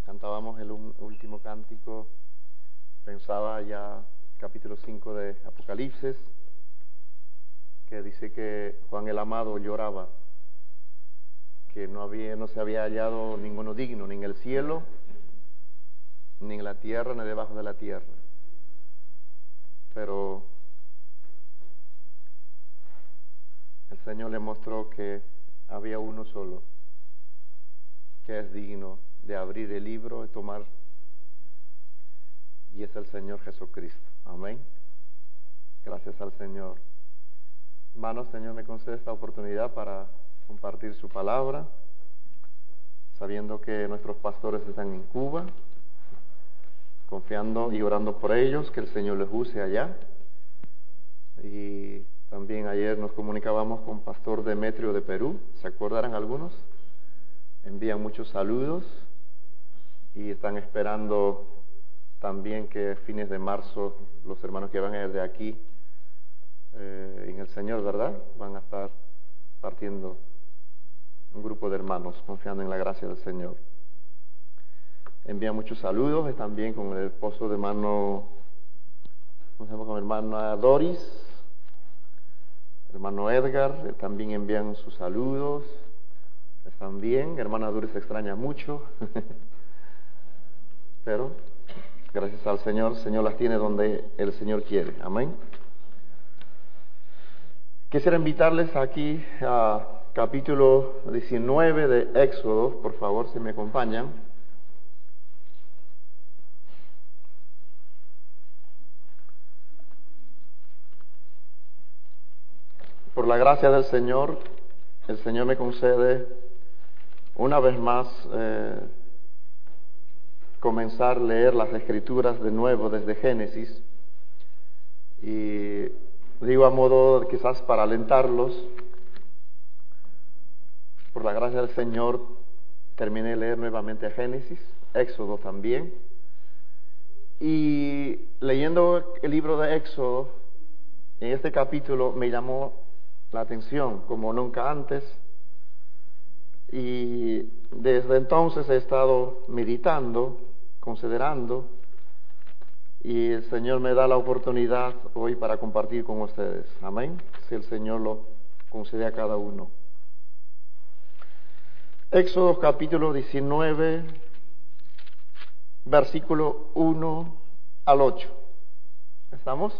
cantábamos el último cántico, pensaba ya capítulo 5 de Apocalipsis, que dice que Juan el Amado lloraba, que no se había hallado ninguno digno, ni en el cielo, ni en la tierra, ni debajo de la tierra. Pero el Señor le mostró que había uno solo, que es digno de abrir el libro y tomar, y es el Señor Jesucristo. Amén. Gracias al Señor. Hermanos, Señor me concede esta oportunidad para compartir su palabra, sabiendo que nuestros pastores están en Cuba, confiando y orando por ellos, que el Señor les use allá. Y también ayer nos comunicábamos con Pastor Demetrio de Perú, ¿se acordarán algunos? Envían muchos saludos y están esperando también que a fines de marzo los hermanos que van a ir de aquí en el Señor, ¿verdad? Van a estar partiendo un grupo de hermanos confiando en la gracia del Señor. Envían muchos saludos, también con el esposo de hermano, ¿cómo se llama? Con hermana Doris, hermano Edgar, también envían sus saludos. Están bien, hermana Doris se extraña mucho, pero gracias al Señor, el Señor las tiene donde el Señor quiere. Amén. Quisiera invitarles aquí a capítulo 19 de Éxodo, por favor, si me acompañan. Por la gracia del Señor, el Señor me concede una vez más comenzar a leer las Escrituras de nuevo desde Génesis, y digo a modo quizás para alentarlos. Por la gracia del Señor terminé de leer nuevamente Génesis, Éxodo también, y leyendo el libro de Éxodo, en este capítulo me llamó la atención como nunca antes, y desde entonces he estado meditando, considerando, y el Señor me da la oportunidad hoy para compartir con ustedes. Amén. Si el Señor lo concede a cada uno. Éxodo capítulo 19, versículo 1 al 8. ¿Estamos?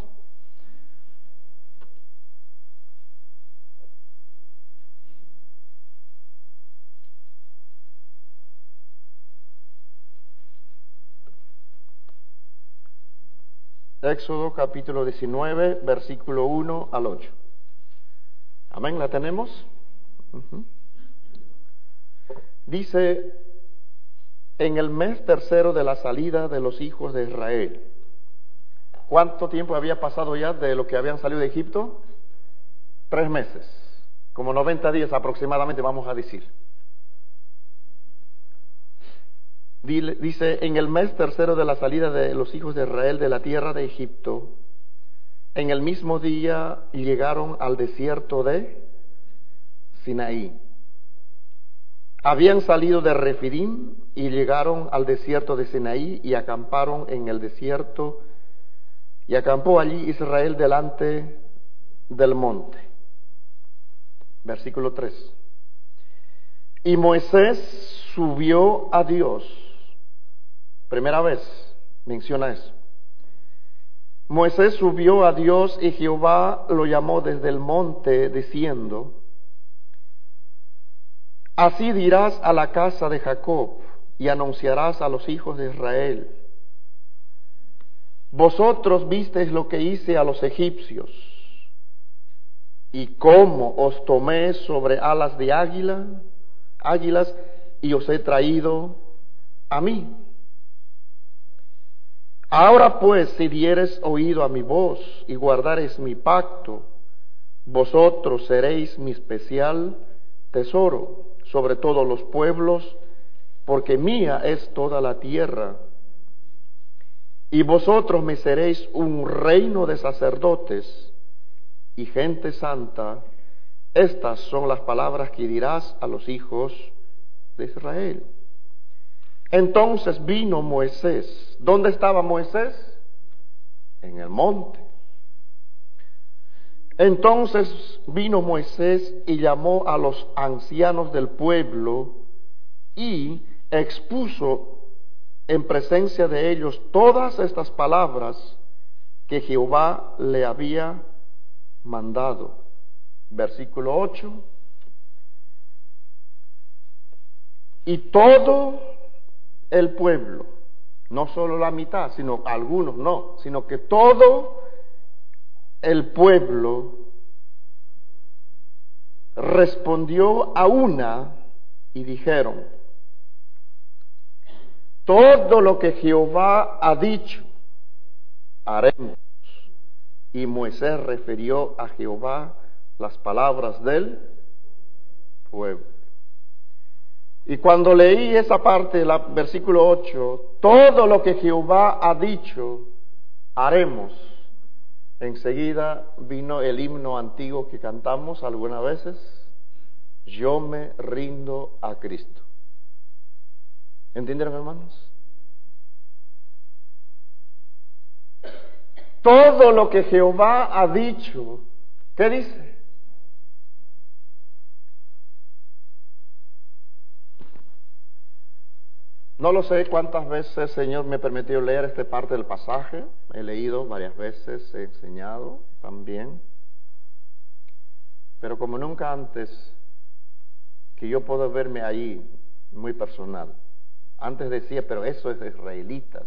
Éxodo capítulo 19, versículo 1 al 8. Amén, ¿la tenemos? Dice: en el mes tercero de la salida de los hijos de Israel. ¿Cuánto tiempo había pasado ya de lo que habían salido de Egipto? 3 meses, como 90 días aproximadamente, vamos a decir. Dice: en el mes tercero de la salida de los hijos de Israel de la tierra de Egipto, en el mismo día llegaron al desierto de Sinaí. Habían salido de Refidim y llegaron al desierto de Sinaí y acamparon en el desierto, y acampó allí Israel delante del monte. Versículo 3. Y Moisés subió a Dios. Primera vez menciona eso. Moisés subió a Dios y Jehová lo llamó desde el monte diciendo: así dirás a la casa de Jacob y anunciarás a los hijos de Israel: vosotros visteis lo que hice a los egipcios, y cómo os tomé sobre alas de águilas, y os he traído a mí. Ahora pues, si diereis oído a mi voz y guardareis mi pacto, vosotros seréis mi especial tesoro sobre todos los pueblos, porque mía es toda la tierra. Y vosotros me seréis un reino de sacerdotes y gente santa. Estas son las palabras que dirás a los hijos de Israel: Entonces vino Moisés. ¿Dónde estaba Moisés? En el monte. Entonces vino Moisés y llamó a los ancianos del pueblo y expuso en presencia de ellos todas estas palabras que Jehová le había mandado. Versículo 8. Y todo el pueblo, no solo la mitad, sino algunos no, sino que todo el pueblo respondió a una y dijeron: todo lo que Jehová ha dicho, haremos. Y Moisés refirió a Jehová las palabras del pueblo. Y cuando leí esa parte, versículo 8, todo lo que Jehová ha dicho, haremos. Enseguida vino el himno antiguo que cantamos algunas veces: yo me rindo a Cristo. ¿Entendieron, hermanos? Todo lo que Jehová ha dicho, ¿qué dice? No lo sé cuántas veces el Señor me permitió leer esta parte del pasaje. He leído varias veces, he enseñado también. Pero como nunca antes, que yo puedo verme ahí muy personal. Antes decía, pero eso es de israelitas.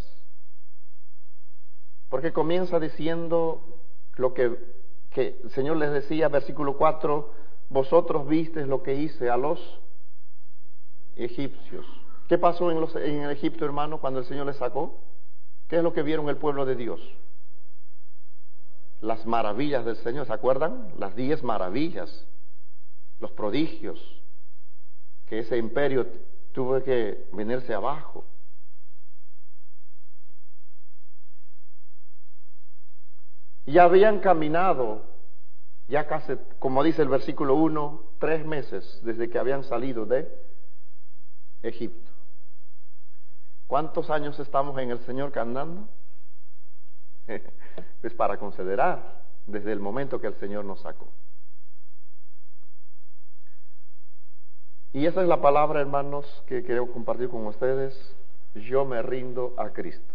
Porque comienza diciendo lo que el Señor les decía, versículo 4, vosotros visteis lo que hice a los egipcios. ¿Qué pasó en el Egipto, hermano, cuando el Señor les sacó? ¿Qué es lo que vieron el pueblo de Dios? Las maravillas del Señor, ¿se acuerdan? Las 10 maravillas, los prodigios, que ese imperio tuvo que venirse abajo. Y habían caminado, ya casi, como dice el versículo 1, 3 meses desde que habían salido de Egipto. ¿Cuántos años estamos en el Señor andando? Pues para considerar desde el momento que el Señor nos sacó. Y esa es la palabra, hermanos, que quiero compartir con ustedes. Yo me rindo a Cristo.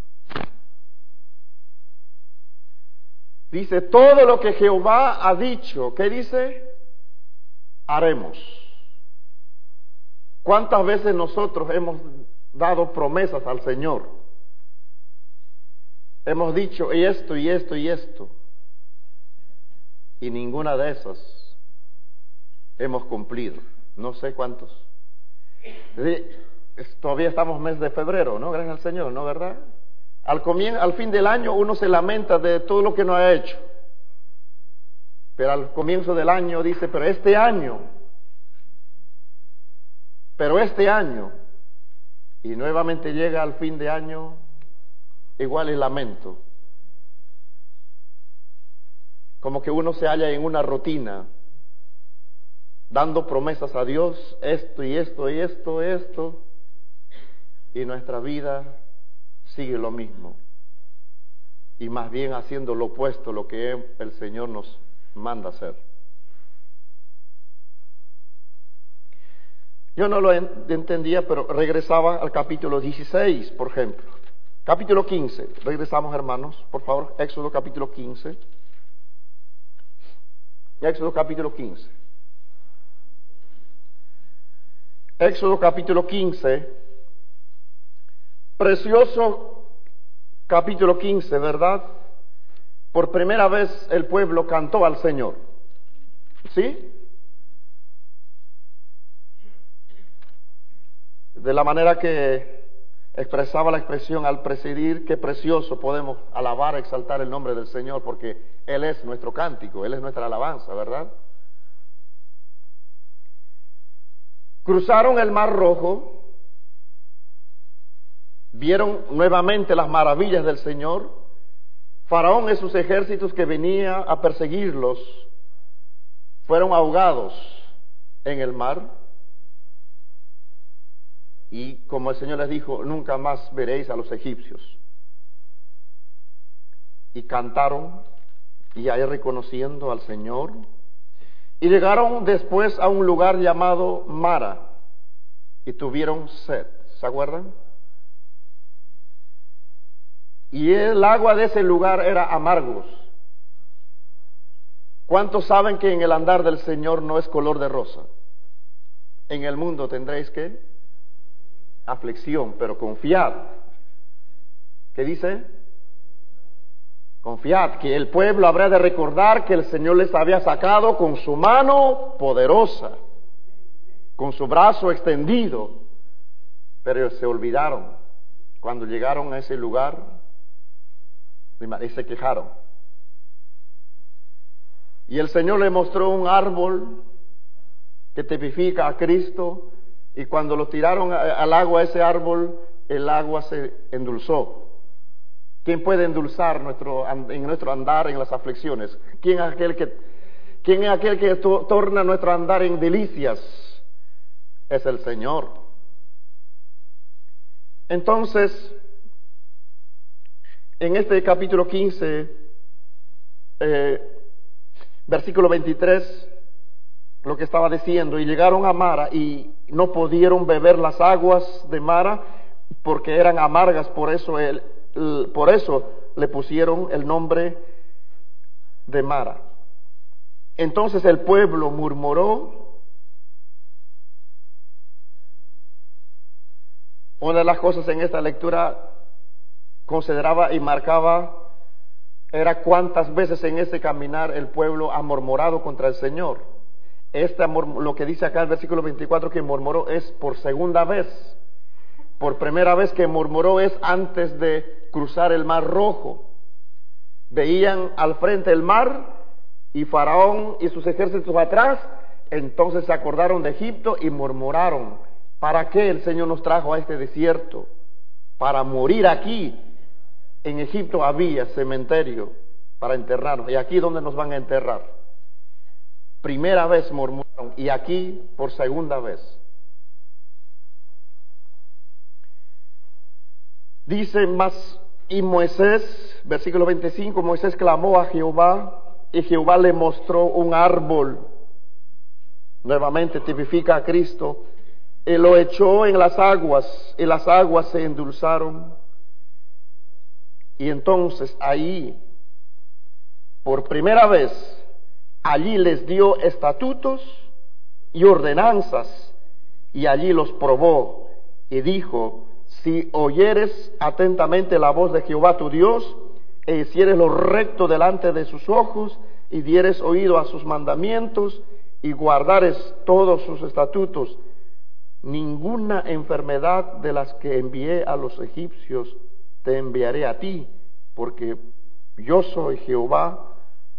Dice, todo lo que Jehová ha dicho, ¿qué dice? Haremos. ¿Cuántas veces nosotros hemos dado promesas al Señor? Hemos dicho y esto y esto y esto, y ninguna de esas hemos cumplido. No sé cuántos. Todavía estamos mes de febrero, ¿no? Gracias al Señor, ¿no? ¿Verdad? Al fin del año uno se lamenta de todo lo que no ha hecho. Pero al comienzo del año dice, pero este año, y nuevamente llega al fin de año, igual el lamento. Como que uno se halla en una rutina, dando promesas a Dios, esto y esto y esto, y nuestra vida sigue lo mismo. Y más bien haciendo lo opuesto, lo que el Señor nos manda hacer. Yo no lo entendía, pero regresaba al capítulo 16, por ejemplo. Capítulo 15. Regresamos, hermanos, por favor. Éxodo capítulo 15. Éxodo capítulo 15. Éxodo capítulo 15. Precioso capítulo 15, ¿verdad? Por primera vez el pueblo cantó al Señor. ¿Sí? De la manera que expresaba la expresión al presidir, qué precioso podemos alabar, exaltar el nombre del Señor, porque Él es nuestro cántico, Él es nuestra alabanza, ¿verdad? Cruzaron el Mar Rojo, vieron nuevamente las maravillas del Señor. Faraón y sus ejércitos que venía a perseguirlos fueron ahogados en el mar. Y como el Señor les dijo, nunca más veréis a los egipcios. Y cantaron, y ahí reconociendo al Señor. Y llegaron después a un lugar llamado Mara, y tuvieron sed. ¿Se acuerdan? Y el agua de ese lugar era amargos. ¿Cuántos saben que en el andar del Señor no es color de rosa? En el mundo tendréis que aflicción, pero confiad. ¿Qué dice? Confiad que el pueblo habrá de recordar que el Señor les había sacado con su mano poderosa, con su brazo extendido, pero se olvidaron cuando llegaron a ese lugar y se quejaron. Y el Señor le mostró un árbol que tipifica a Cristo, y cuando lo tiraron al agua, ese árbol, el agua se endulzó. ¿Quién puede endulzar en nuestro andar en las aflicciones? ¿Quién es aquel que torna nuestro andar en delicias? Es el Señor. Entonces, en este capítulo 15, versículo 23, lo que estaba diciendo, y llegaron a Mara y no pudieron beber las aguas de Mara porque eran amargas, por eso le pusieron el nombre de Mara. Entonces el pueblo murmuró. Una de las cosas en esta lectura consideraba y marcaba era cuántas veces en ese caminar el pueblo ha murmurado contra el Señor. Lo que dice acá el versículo 24 que murmuró es por segunda vez. Por primera vez que murmuró es antes de cruzar el Mar Rojo. Veían al frente el mar y Faraón y sus ejércitos atrás, entonces se acordaron de Egipto y murmuraron: ¿para qué el Señor nos trajo a este desierto? Para morir aquí. En Egipto había cementerio para enterrarnos, y aquí ¿dónde nos van a enterrar? Primera vez murmuraron, y aquí por segunda vez. Dice más, y Moisés, versículo 25, Moisés clamó a Jehová, y Jehová le mostró un árbol. Nuevamente tipifica a Cristo. Y lo echó en las aguas, y las aguas se endulzaron. Y entonces ahí, por primera vez, allí les dio estatutos y ordenanzas, y allí los probó, y dijo: si oyeres atentamente la voz de Jehová tu Dios, e hicieres lo recto delante de sus ojos, y dieres oído a sus mandamientos, y guardares todos sus estatutos, ninguna enfermedad de las que envié a los egipcios te enviaré a ti, porque yo soy Jehová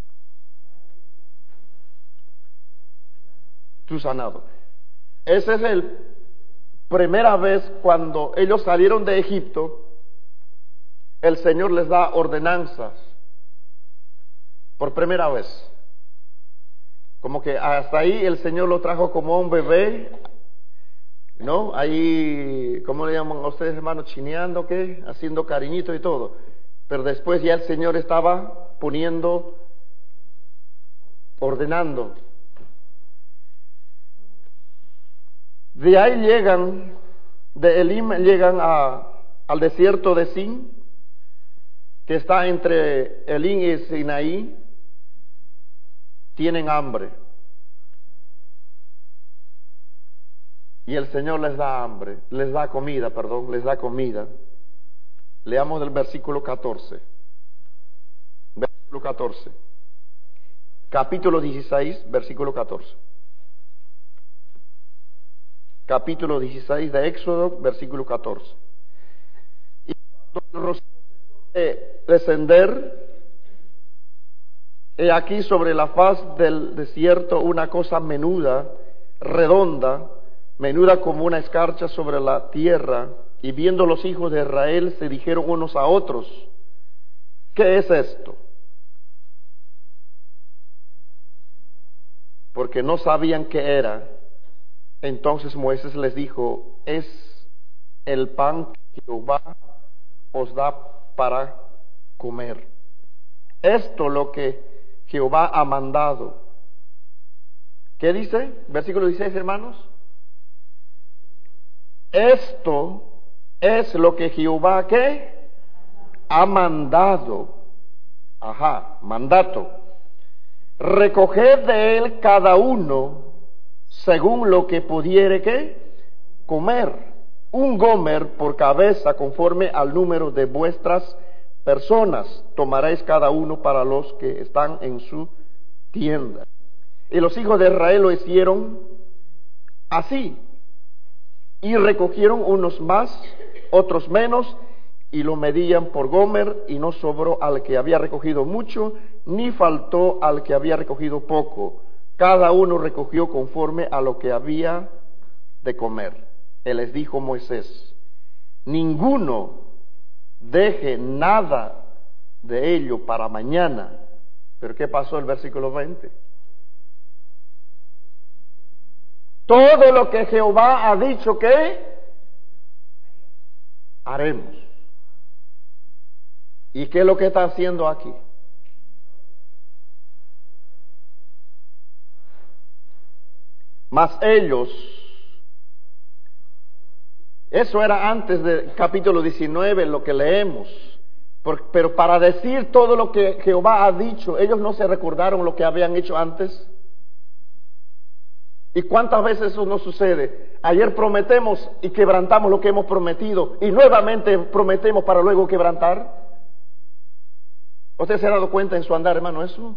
tu sanador. Esa es la primera vez cuando ellos salieron de Egipto, el Señor les da ordenanzas. Por primera vez. Como que hasta ahí el Señor lo trajo como un bebé, ¿no? Ahí, ¿cómo le llaman a ustedes, hermanos? Chineando, ¿qué? Haciendo cariñito y todo. Pero después ya el Señor estaba ordenando. De ahí de Elim llegan al desierto de Sin, que está entre Elim y Sinaí. Tienen hambre. Y el Señor les da comida. Leamos del versículo 14. Versículo 14. Capítulo 16, versículo 14. Capítulo 16 de Éxodo, versículo 14. Y cuando el rocío cesó de descender, he aquí sobre la faz del desierto una cosa menuda, redonda, menuda como una escarcha sobre la tierra, y viendo los hijos de Israel se dijeron unos a otros: ¿qué es esto? Porque no sabían qué era. Entonces Moisés les dijo: es el pan que Jehová os da para comer. Esto lo que Jehová ha mandado. ¿Qué dice? Versículo 16, hermanos. Esto es lo que Jehová, ¿qué? Ha mandado. Mandato. Recoged de él cada uno según lo que pudiere, ¿qué? Comer. Un gomer por cabeza conforme al número de vuestras personas. Tomaréis cada uno para los que están en su tienda. Y los hijos de Israel lo hicieron así. Y recogieron unos más, otros menos, y lo medían por gomer, y no sobró al que había recogido mucho, ni faltó al que había recogido poco. Cada uno recogió conforme a lo que había de comer. Él les dijo Moisés: ninguno deje nada de ello para mañana. ¿Pero qué pasó el versículo 20? Todo lo que Jehová ha dicho que haremos. ¿Y qué es lo que está haciendo aquí? Mas ellos, eso era antes del capítulo 19, lo que leemos, pero para decir todo lo que Jehová ha dicho, ellos no se recordaron lo que habían hecho antes. ¿Y cuántas veces eso nos sucede? Ayer prometemos y quebrantamos lo que hemos prometido, y nuevamente prometemos para luego quebrantar. ¿Usted se ha dado cuenta en su andar, hermano, eso?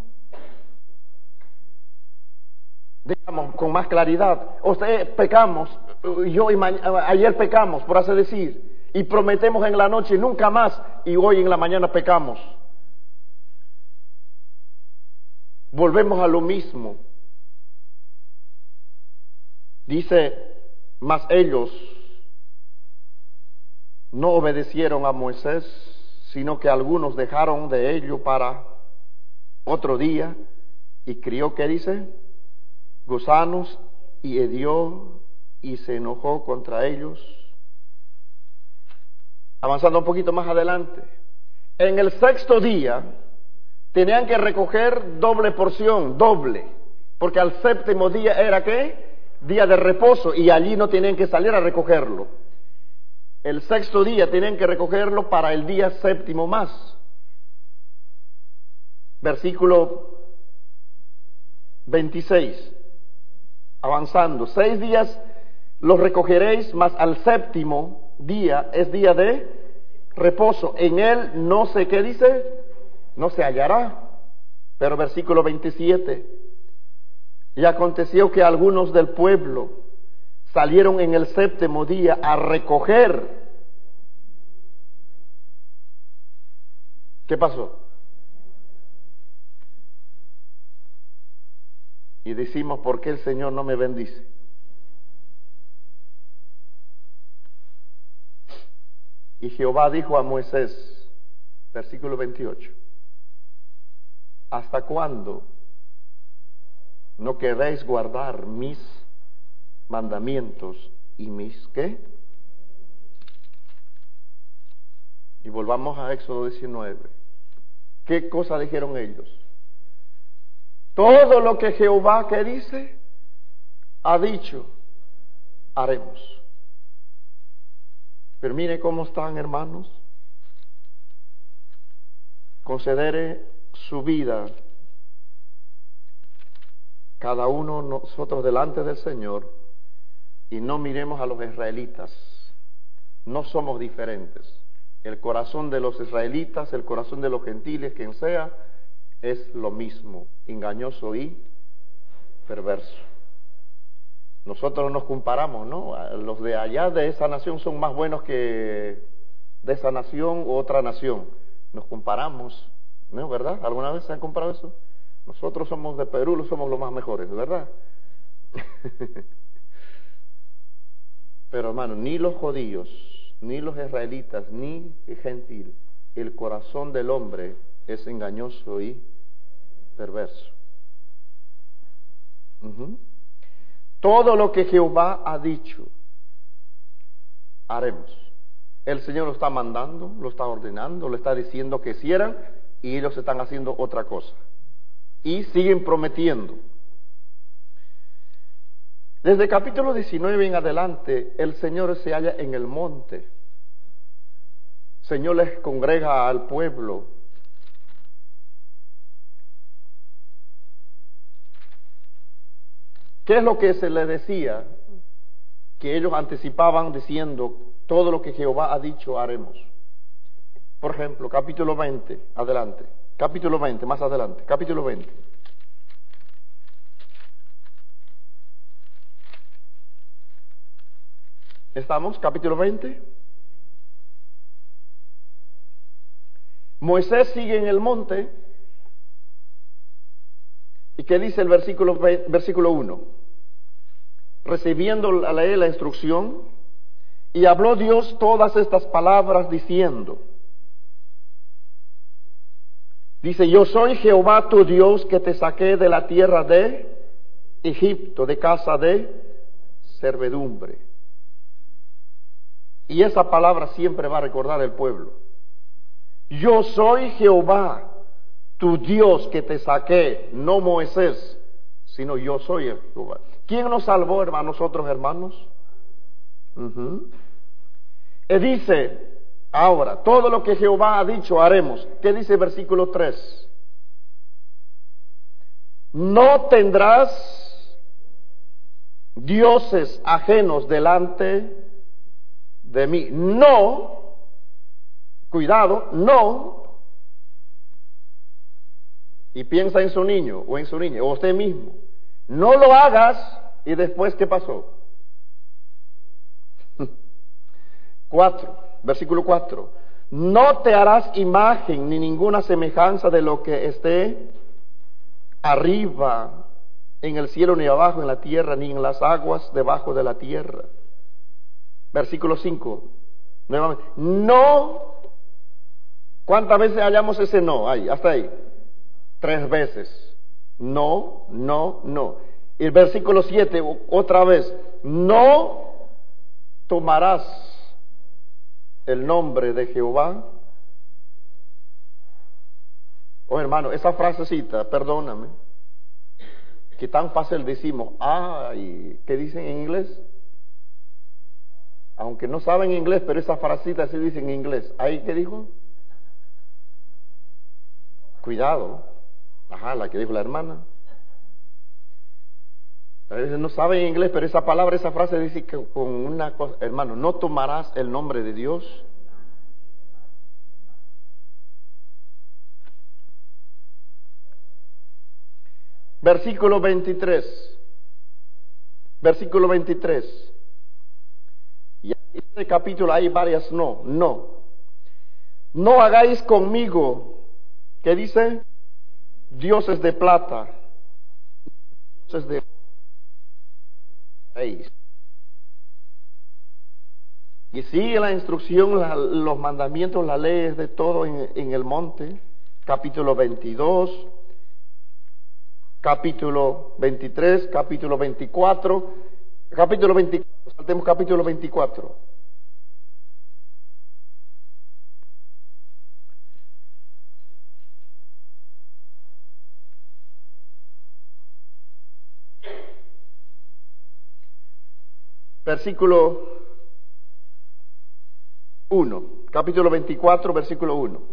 Digamos con más claridad. Pecamos, ayer pecamos, por así decir, y prometemos en la noche nunca más, y hoy en la mañana pecamos. Volvemos a lo mismo. Dice: mas ellos no obedecieron a Moisés, sino que algunos dejaron de ello para otro día, y crió, ¿qué dice? Gusanos, y hedió, y se enojó contra ellos. Avanzando un poquito más adelante, en el sexto día tenían que recoger doble porción, porque al séptimo día era, ¿qué? Día de reposo, y allí no tenían que salir a recogerlo. El sexto día tenían que recogerlo para el día séptimo más. Versículo 26. Avanzando, 6 días los recogeréis, mas al séptimo día es día de reposo. En él no sé qué dice, no se hallará. Pero versículo 27. Y aconteció que algunos del pueblo salieron en el séptimo día a recoger. ¿Qué pasó? Y decimos: ¿por qué el Señor no me bendice? Y Jehová dijo a Moisés, versículo 28, ¿hasta cuándo no queréis guardar mis mandamientos y mis qué? Y volvamos a Éxodo 19. ¿Qué cosa dijeron ellos? Todo lo que Jehová, ¿qué dice? Ha dicho, haremos. Pero mire cómo están, hermanos. Considere su vida, cada uno nosotros delante del Señor, y no miremos a los israelitas. No somos diferentes. El corazón de los israelitas, el corazón de los gentiles, quien sea, es lo mismo, engañoso y perverso. Nosotros nos comparamos, ¿no? Los de allá de esa nación son más buenos que de esa nación u otra nación. Nos comparamos, ¿no? ¿Verdad? ¿Alguna vez se han comparado eso? Nosotros somos de Perú, somos los más mejores, ¿verdad? Pero hermano, ni los judíos, ni los israelitas, ni el gentil, el corazón del hombre es engañoso y perverso. Todo lo que Jehová ha dicho, haremos. El Señor lo está mandando, lo está ordenando, le está diciendo que hicieran y ellos están haciendo otra cosa. Y siguen prometiendo. Desde capítulo 19 en adelante, el Señor se halla en el monte. El Señor les congrega al pueblo. ¿Qué es lo que se les decía? Que ellos anticipaban diciendo, todo lo que Jehová ha dicho haremos. Por ejemplo, capítulo 20, adelante. Capítulo 20, más adelante. Capítulo 20. ¿Estamos? Capítulo 20. Moisés sigue en el monte. ¿Y qué dice el versículo 1? Recibiendo a la instrucción, y habló Dios todas estas palabras diciendo, dice, yo soy Jehová tu Dios que te saqué de la tierra de Egipto, de casa de servidumbre. Y esa palabra siempre va a recordar el pueblo. Yo soy Jehová tu Dios que te saqué, no Moisés, sino yo soy Jehová. ¿Quién nos salvó, hermanos, nosotros, hermanos? Y dice, ahora, todo lo que Jehová ha dicho haremos. ¿Qué dice el versículo 3? No tendrás dioses ajenos delante de mí. No, cuidado, no. Y piensa en su niño o en su niña o usted mismo. No lo hagas. Y después, ¿qué pasó? 4, versículo 4. No te harás imagen ni ninguna semejanza de lo que esté arriba en el cielo, ni abajo en la tierra, ni en las aguas debajo de la tierra. Versículo 5. Nuevamente. No. ¿Cuántas veces hallamos ese no? Ahí, hasta ahí. 3 veces. No, no, no. Y el versículo 7, otra vez. No tomarás el nombre de Jehová. Oh, hermano, esa frasecita, perdóname, que tan fácil decimos, ay, ¿qué dicen en inglés? Aunque no saben inglés, pero esa frasecita sí dicen en inglés. ¿Ahí qué dijo? Cuidado. Ajá, la que dijo la hermana. A veces no saben inglés, pero esa palabra, esa frase dice que con una cosa, hermano, no tomarás el nombre de Dios. Versículo 23. Versículo 23. Y en este capítulo hay varias no. No hagáis conmigo, ¿qué dice? Dioses de plata, dioses de y sigue la instrucción, los mandamientos, las leyes de todo en el monte. Capítulo 22, capítulo 23, capítulo 24, capítulo 24, saltemos capítulo 24. Versículo 1, capítulo 24, versículo 1.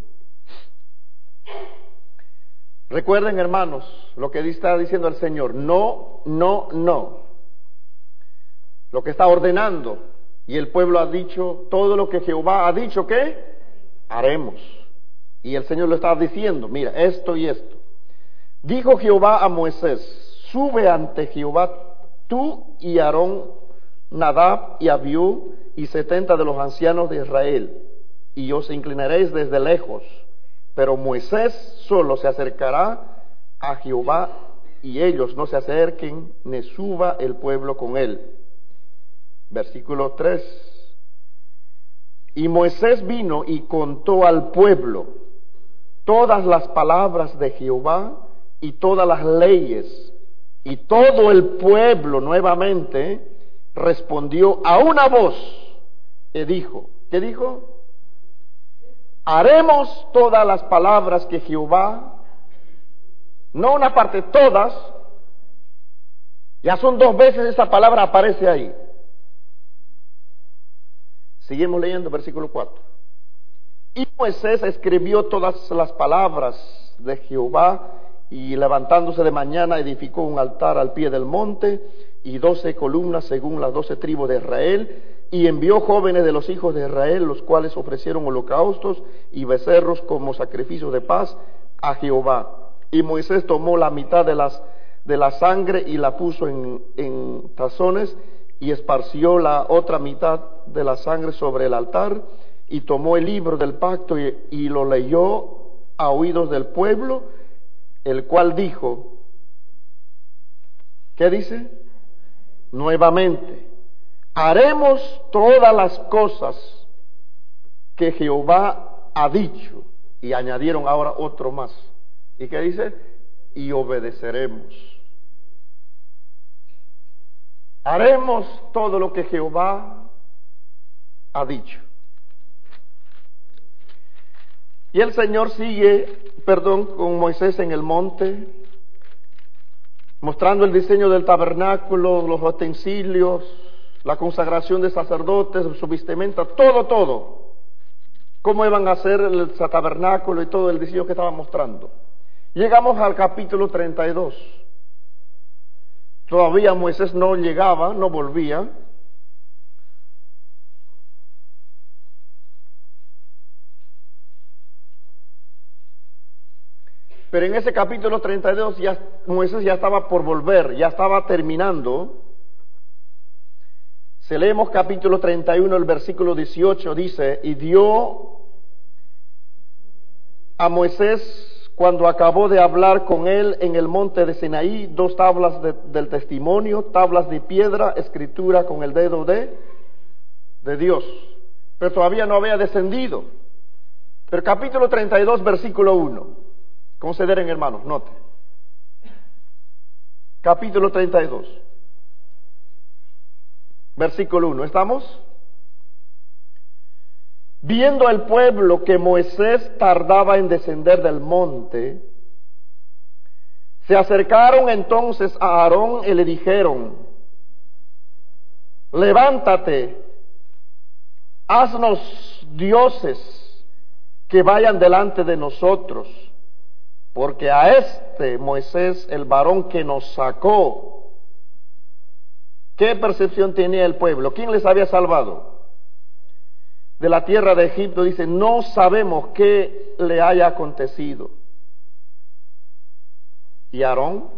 Recuerden, hermanos, lo que está diciendo el Señor. No, no, no. Lo que está ordenando. Y el pueblo ha dicho, todo lo que Jehová ha dicho, ¿qué? Haremos. Y el Señor lo está diciendo, mira, esto y esto. Dijo Jehová a Moisés, sube ante Jehová tú y Aarón, Nadab y Abiú y 70 de los ancianos de Israel, y os inclinaréis desde lejos, pero Moisés solo se acercará a Jehová, y ellos no se acerquen, ni suba el pueblo con él. Versículo 3. Y Moisés vino y contó al pueblo todas las palabras de Jehová y todas las leyes, y todo el pueblo nuevamente respondió a una voz y dijo, ¿qué dijo? Haremos todas las palabras que Jehová, no una parte, todas, ya son 2 veces esa palabra aparece ahí. Seguimos leyendo versículo 4. Y Moisés escribió todas las palabras de Jehová, y levantándose de mañana edificó un altar al pie del monte y 12 columnas según las 12 tribus de Israel, y envió jóvenes de los hijos de Israel, los cuales ofrecieron holocaustos y becerros como sacrificio de paz a Jehová. Y Moisés tomó la mitad de la sangre y la puso en tazones, y esparció la otra mitad de la sangre sobre el altar, y tomó el libro del pacto y lo leyó a oídos del pueblo, el cual dijo, ¿qué dice? Nuevamente, haremos todas las cosas que Jehová ha dicho. Y añadieron ahora otro más. ¿Y qué dice? Y obedeceremos. Haremos todo lo que Jehová ha dicho. Y el Señor sigue, con Moisés en el monte, mostrando el diseño del tabernáculo, los utensilios, la consagración de sacerdotes, su vestimenta, todo. Cómo iban a hacer el tabernáculo y todo el diseño que estaba mostrando. Llegamos al capítulo 32. Todavía Moisés no llegaba, no volvía. Pero en ese capítulo 32 Moisés ya estaba por volver, ya estaba terminando. Si leemos capítulo 31, el versículo 18, dice, y dio a Moisés, cuando acabó de hablar con él en el monte de Sinaí, 2 tablas del testimonio, tablas de piedra, escritura con el dedo de Dios. Pero todavía no había descendido. Pero capítulo 32, versículo 1. Consideren, hermanos, note. Capítulo 32. Versículo 1. ¿Estamos? Viendo el pueblo que Moisés tardaba en descender del monte, se acercaron entonces a Aarón y le dijeron, levántate, haznos dioses que vayan delante de nosotros, porque a Moisés, el varón que nos sacó, ¿qué percepción tenía el pueblo? ¿Quién les había salvado de la tierra de Egipto? Dice, no sabemos qué le haya acontecido. Y Aarón,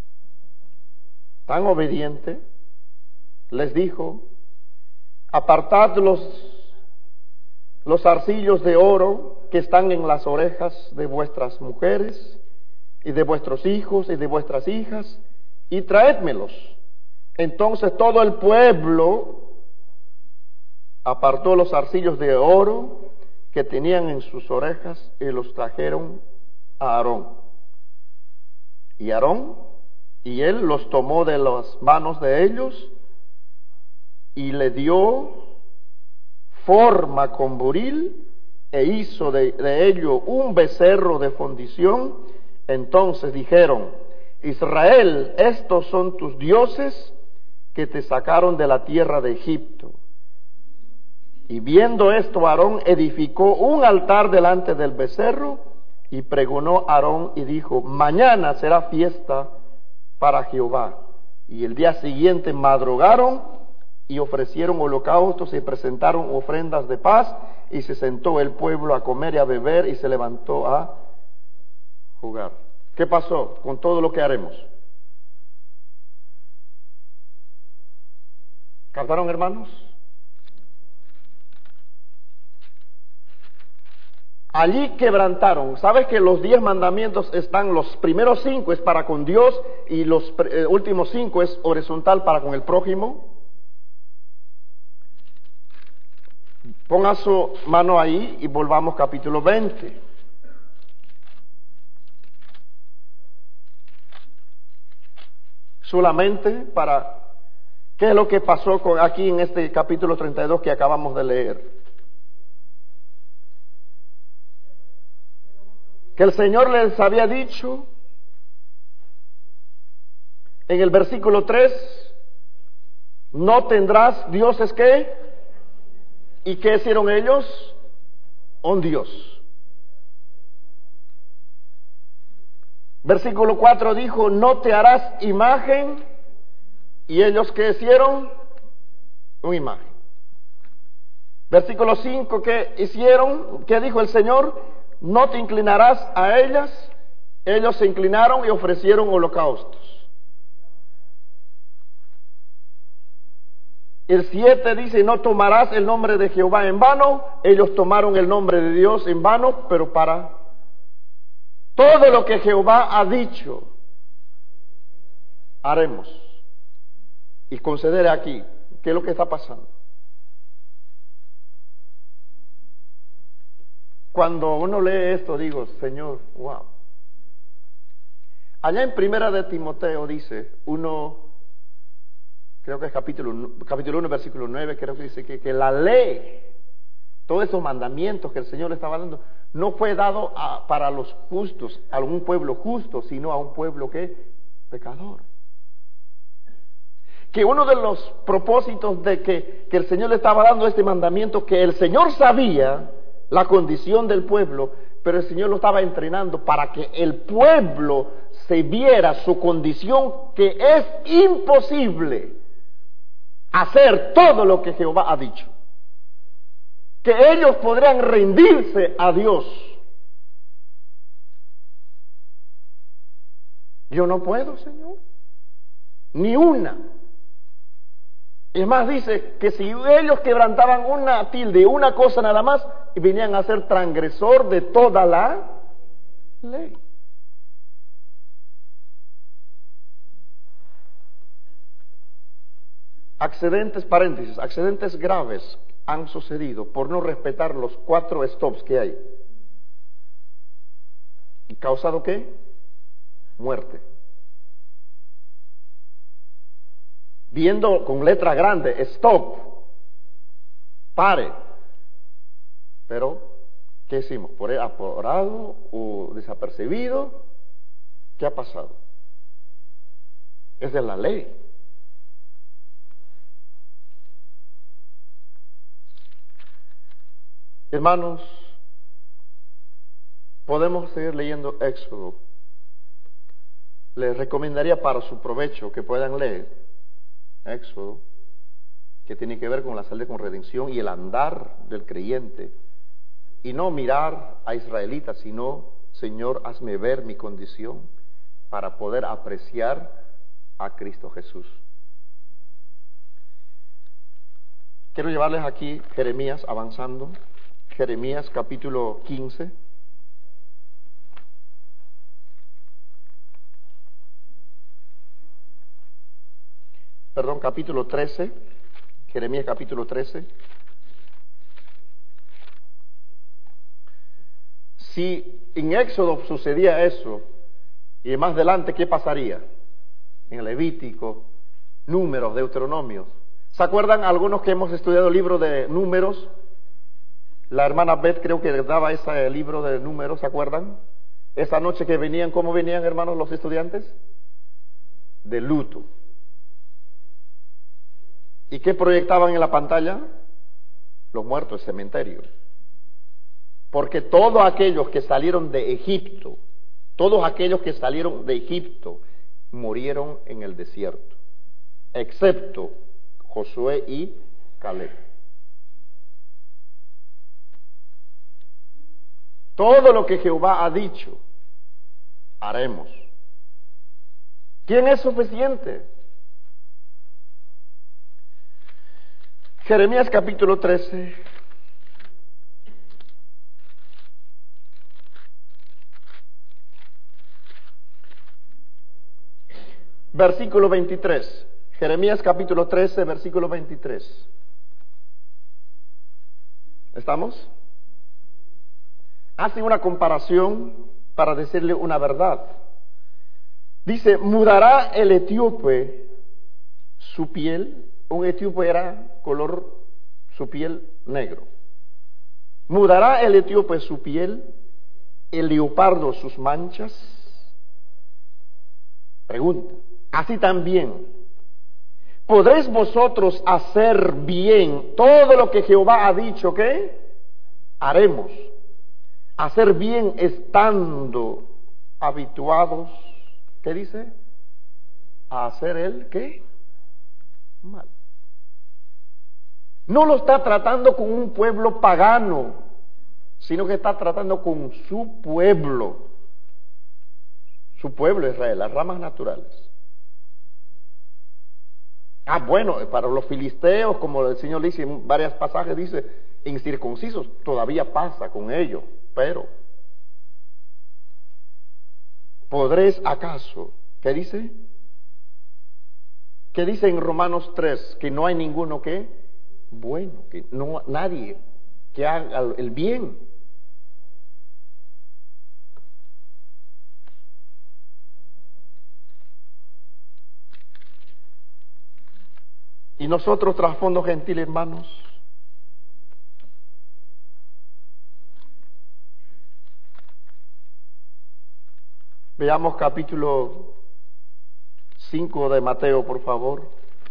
tan obediente, les dijo, apartad los zarcillos de oro que están en las orejas de vuestras mujeres y de vuestros hijos y de vuestras hijas, y traédmelos. Entonces todo el pueblo apartó los zarcillos de oro que tenían en sus orejas y los trajeron a Aarón. Y Aarón y él los tomó de las manos de ellos y le dio forma con buril e hizo de ello un becerro de fundición. Entonces dijeron, Israel, estos son tus dioses que te sacaron de la tierra de Egipto. Y viendo esto, Aarón edificó un altar delante del becerro y pregonó Aarón y dijo, mañana será fiesta para Jehová. Y el día siguiente madrugaron y ofrecieron holocaustos y presentaron ofrendas de paz, y se sentó el pueblo a comer y a beber y se levantó a jugar. ¿Qué pasó con todo lo que haremos? ¿Captaron, hermanos? Allí quebrantaron. ¿Sabes que los 10 mandamientos están, los primeros 5 es para con Dios y los últimos 5 es horizontal para con el prójimo? Ponga su mano ahí y volvamos capítulo 20. Solamente para ¿Qué es lo que pasó aquí en este capítulo 32 que acabamos de leer? Que el Señor les había dicho en el versículo 3, no tendrás dioses ¿qué? ¿Y qué hicieron ellos? Un Dios. Versículo 4 dijo, no te harás imagen. ¿Y ellos qué hicieron? Una imagen. Versículo 5, ¿qué hicieron? ¿Qué dijo el Señor? No te inclinarás a ellas. Ellos se inclinaron y ofrecieron holocaustos. El 7 dice, no tomarás el nombre de Jehová en vano. Ellos tomaron el nombre de Dios en vano, pero para todo lo que Jehová ha dicho, haremos. Y considere aquí, ¿qué es lo que está pasando? Cuando uno lee esto, digo, Señor, wow. Allá en Primera de Timoteo dice, creo que es capítulo 1, versículo 9, creo que dice que la ley, todos esos mandamientos que el Señor le estaba dando, no fue dado para los justos, a un pueblo justo, sino a un pueblo que pecador. Que uno de los propósitos de que el Señor le estaba dando este mandamiento, que el Señor sabía la condición del pueblo, pero el Señor lo estaba entrenando para que el pueblo se viera su condición, que es imposible hacer todo lo que Jehová ha dicho. Que ellos podrían rendirse a Dios. Yo no puedo, Señor. Ni una. Es más, dice que si ellos quebrantaban una tilde, una cosa nada más, venían a ser transgresor de toda la ley. Accidentes graves han sucedido por no respetar los 4 stops que hay. ¿Y causado qué? Muerte. Viendo con letra grande, stop, pare. Pero, ¿qué hicimos? ¿Por apurado o desapercibido? ¿Qué ha pasado? Es de la ley. Hermanos, podemos seguir leyendo Éxodo. Les recomendaría para su provecho que puedan leer Éxodo, que tiene que ver con la salida con redención y el andar del creyente, y no mirar a israelitas, sino, Señor, hazme ver mi condición para poder apreciar a Cristo Jesús. Quiero llevarles aquí Jeremías, avanzando, Jeremías capítulo 15. Capítulo 13, Jeremías capítulo 13. Si en Éxodo sucedía eso, y más adelante, ¿qué pasaría? En Levítico, Números, Deuteronomios. ¿Se acuerdan algunos que hemos estudiado el libro de Números? La hermana Beth creo que daba ese libro de Números, ¿se acuerdan? Esa noche que venían, ¿cómo venían, hermanos, los estudiantes? De luto. ¿Y qué proyectaban en la pantalla? Los muertos, el cementerio. Porque todos aquellos que salieron de Egipto, murieron en el desierto, excepto Josué y Caleb. Todo lo que Jehová ha dicho, haremos. ¿Quién es suficiente? Jeremías capítulo 13. Versículo 23. Jeremías capítulo 13, versículo 23. ¿Estamos? Hace una comparación para decirle una verdad. Dice, mudará el etíope su piel, un etíope era color, su piel negro. ¿Mudará el etíope su piel, el leopardo sus manchas? Pregunta. Así también, ¿podréis vosotros hacer bien todo lo que Jehová ha dicho que haremos? Hacer bien estando habituados, ¿qué dice? A hacer el ¿qué? Mal. No lo está tratando con un pueblo pagano, sino que está tratando con su pueblo Israel, las ramas naturales. Bueno, para los filisteos, como el Señor dice en varios pasajes, dice, incircuncisos, todavía pasa con ellos, pero ¿podréis acaso? ¿Qué dice? ¿Qué dice en Romanos 3? Que no hay ninguno que bueno, que no nadie que haga el bien. Y nosotros, trasfondo gentil, hermanos, veamos capítulo 5 de Mateo, por favor.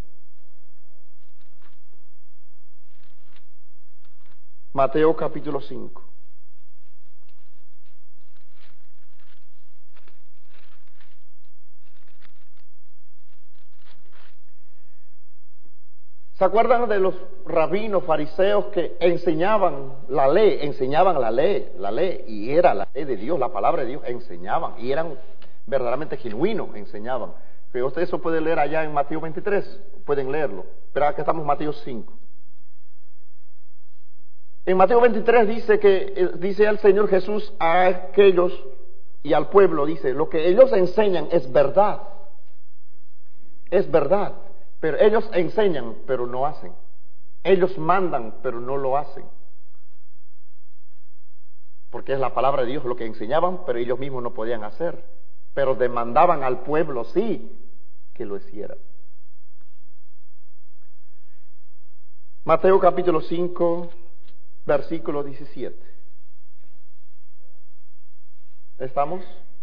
Mateo capítulo 5. ¿Se acuerdan de los rabinos fariseos que enseñaban la ley, y era la ley de Dios, la palabra de Dios, enseñaban, y eran verdaderamente genuinos, enseñaban? Pero ustedes eso pueden leer allá en Mateo 23, pueden leerlo, pero acá estamos en Mateo 5. En Mateo 23 dice el Señor Jesús a aquellos y al pueblo, dice, lo que ellos enseñan es verdad, pero ellos enseñan, pero no hacen. Ellos mandan, pero no lo hacen. Porque es la palabra de Dios lo que enseñaban, pero ellos mismos no podían hacer. Pero demandaban al pueblo, sí, que lo hiciera. Mateo capítulo 5, versículo 17. ¿Estamos?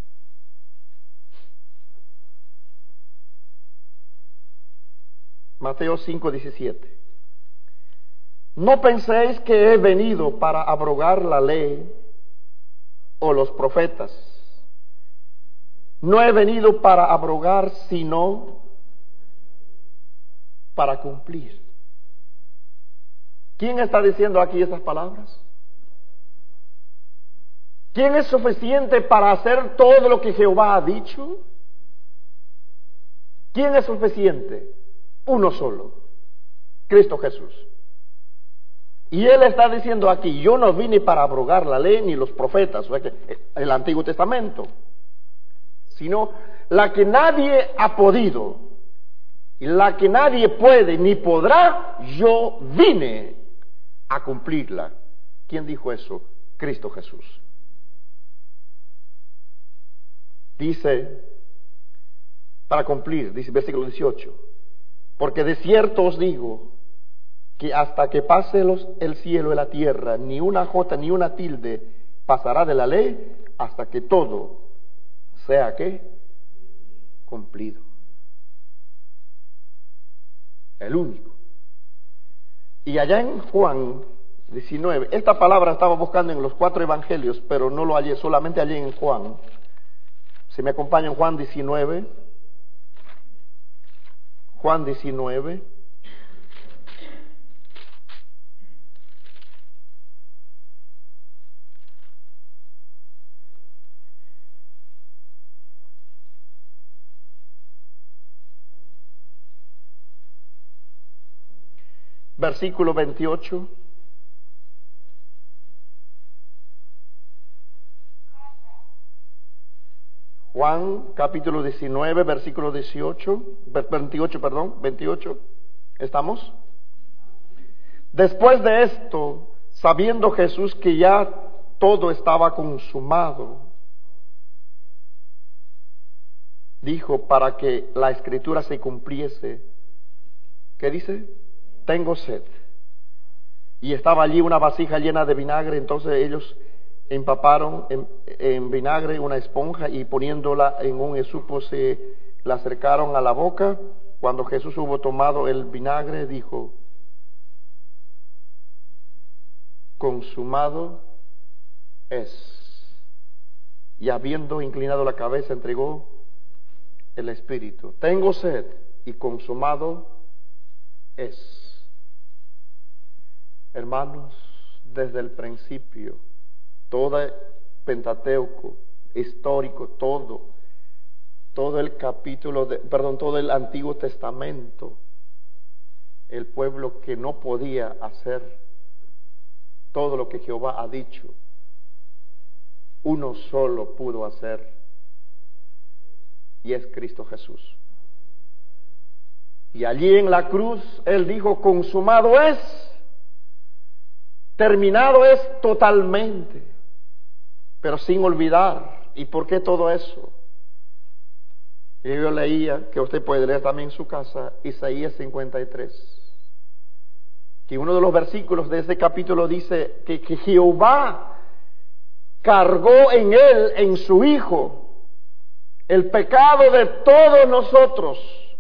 Mateo 5, 17. No penséis que he venido para abrogar la ley o los profetas. No he venido para abrogar, sino para cumplir. ¿Quién está diciendo aquí esas palabras? ¿Quién es suficiente para hacer todo lo que Jehová ha dicho? ¿Quién es suficiente? Uno solo, Cristo Jesús. Y Él está diciendo aquí, yo no vine para abrogar la ley ni los profetas, o sea que el Antiguo Testamento, sino la que nadie ha podido, y la que nadie puede ni podrá, yo vine a cumplirla. ¿Quién dijo eso? Cristo Jesús. Dice, para cumplir, dice versículo 18, porque de cierto os digo que hasta que pase el cielo y la tierra, ni una jota ni una tilde pasará de la ley hasta que todo sea ¿qué? Cumplido. El único. Y allá en Juan 19, esta palabra estaba buscando en los 4 evangelios, pero no lo hallé, solamente hallé en Juan. Si me acompañan, Juan 19. Juan 19. Versículo 28. Juan capítulo 19, versículo 28. ¿Estamos? Después de esto, sabiendo Jesús que ya todo estaba consumado, dijo, para que la escritura se cumpliese, ¿qué dice? Tengo sed. Y estaba allí una vasija llena de vinagre, entonces ellos empaparon en vinagre una esponja y poniéndola en un esupo se la acercaron a la boca. Cuando Jesús hubo tomado el vinagre, dijo: consumado es. Y habiendo inclinado la cabeza, entregó el Espíritu. Tengo sed y consumado es. Hermanos, desde el principio, todo el Pentateuco histórico, todo el capítulo todo el Antiguo Testamento, el pueblo que no podía hacer todo lo que Jehová ha dicho, uno solo pudo hacer, y es Cristo Jesús. Y allí en la cruz Él dijo: consumado es, terminado es totalmente, pero sin olvidar. ¿Y por qué todo eso? Y yo leía, que usted puede leer también en su casa, Isaías 53, que uno de los versículos de ese capítulo dice que Jehová cargó en Él, en su Hijo, el pecado de todos nosotros,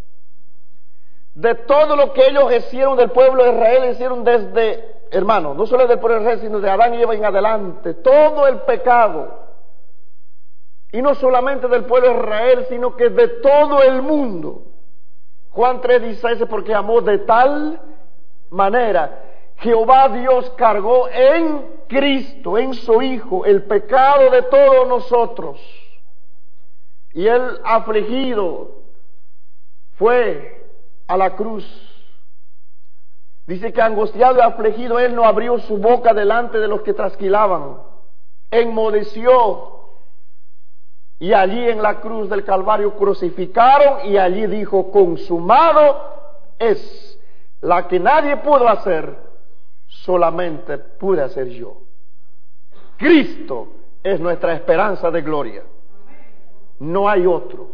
de todo lo que ellos hicieron del pueblo de Israel, hicieron desde, hermano, no solo del pueblo de Israel, sino de Adán y Eva en adelante, todo el pecado. Y no solamente del pueblo de Israel, sino que de todo el mundo. Juan 3:16 dice: porque amó de tal manera. Jehová Dios cargó en Cristo, en su Hijo, el pecado de todos nosotros. Y Él, afligido, fue a la cruz. Dice que angustiado y afligido Él no abrió su boca delante de los que trasquilaban. Enmudeció. Y allí en la cruz del Calvario crucificaron, y allí dijo: consumado es. La que nadie pudo hacer, solamente pude hacer yo. Cristo es nuestra esperanza de gloria. No hay otro.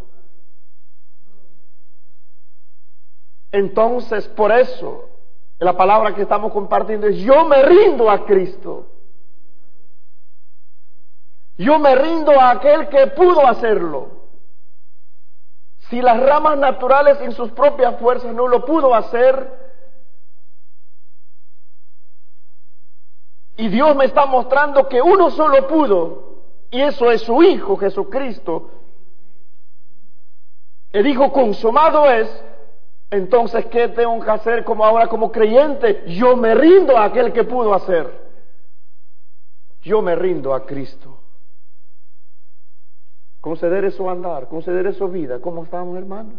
Entonces, por eso, la palabra que estamos compartiendo es: yo me rindo a Cristo. Yo me rindo a aquel que pudo hacerlo. Si las ramas naturales en sus propias fuerzas no lo pudo hacer, y Dios me está mostrando que uno solo pudo, y eso es su Hijo Jesucristo, que dijo: consumado es. Entonces, ¿qué tengo que hacer como ahora como creyente? Yo me rindo a aquel que pudo hacer. Yo me rindo a Cristo. Considere su andar, considere su vida. ¿Cómo estamos, hermanos?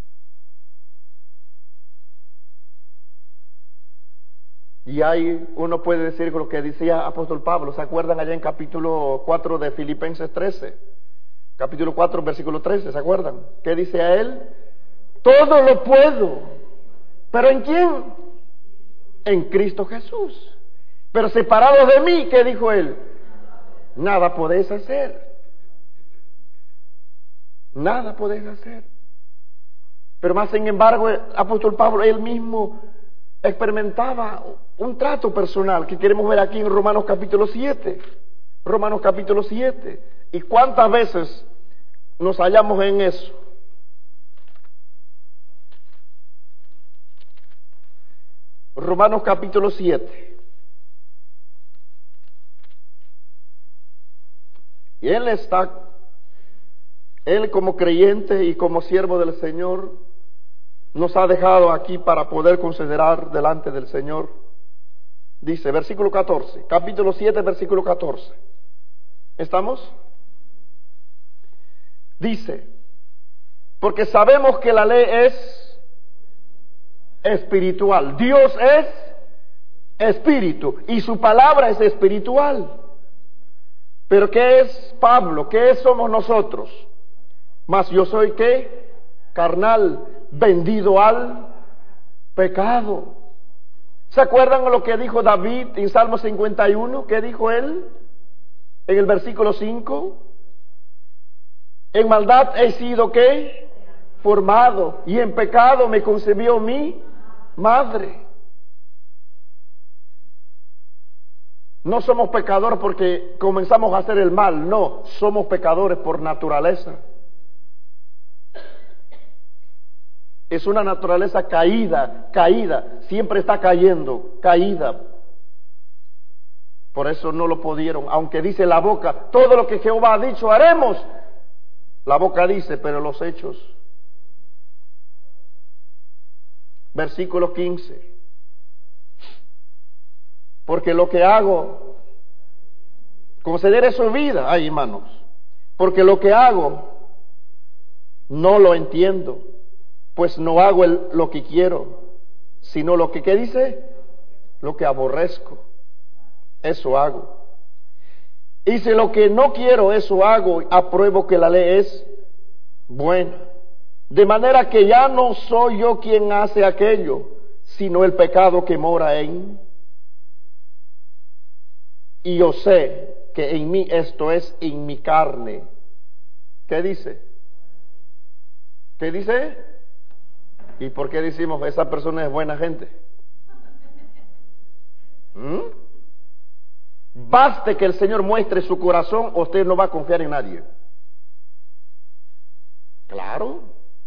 Y ahí uno puede decir lo que decía apóstol Pablo. ¿Se acuerdan allá en capítulo 4 de Filipenses 13? Capítulo 4, versículo 13, ¿se acuerdan? ¿Qué dice a él? Todo lo puedo. ¿Pero en quién? En Cristo Jesús. Pero separados de mí, ¿qué dijo él? Nada podéis hacer. Nada podéis hacer. Pero más sin embargo, el apóstol Pablo, él mismo experimentaba un trato personal que queremos ver aquí en Romanos capítulo 7. Romanos capítulo 7. ¿Y cuántas veces nos hallamos en eso? Romanos capítulo 7. Y Él como creyente y como siervo del Señor, nos ha dejado aquí para poder considerar delante del Señor. Dice, versículo 14, capítulo 7, versículo 14. ¿Estamos? Dice, porque sabemos que la ley es espiritual. Dios es espíritu y su palabra es espiritual. Pero ¿qué es Pablo? ¿Qué somos nosotros? Mas yo soy ¿qué? Carnal, vendido al pecado. ¿Se acuerdan lo que dijo David en Salmo 51? ¿Qué dijo él? En el versículo 5. En maldad he sido ¿qué? Formado, y en pecado me concebió mi madre. No somos pecadores porque comenzamos a hacer el mal, no, somos pecadores por naturaleza. Es una naturaleza caída, siempre está cayendo, caída. Por eso no lo pudieron, aunque dice la boca, todo lo que Jehová ha dicho haremos. La boca dice, pero los hechos. Versículo 15. Porque lo que hago, considere su vida, ay hermanos, porque lo que hago no lo entiendo, pues no hago lo que quiero, sino lo que, ¿qué dice? Lo que aborrezco, eso hago. Y si lo que no quiero, eso hago, apruebo que la ley es buena. De manera que ya no soy yo quien hace aquello, sino el pecado que mora en. Y yo sé que en mí, esto es, en mi carne. ¿Qué dice? ¿Qué dice? ¿Y por qué decimos esa persona es buena gente? Baste que el Señor muestre su corazón, usted no va a confiar en nadie. Claro.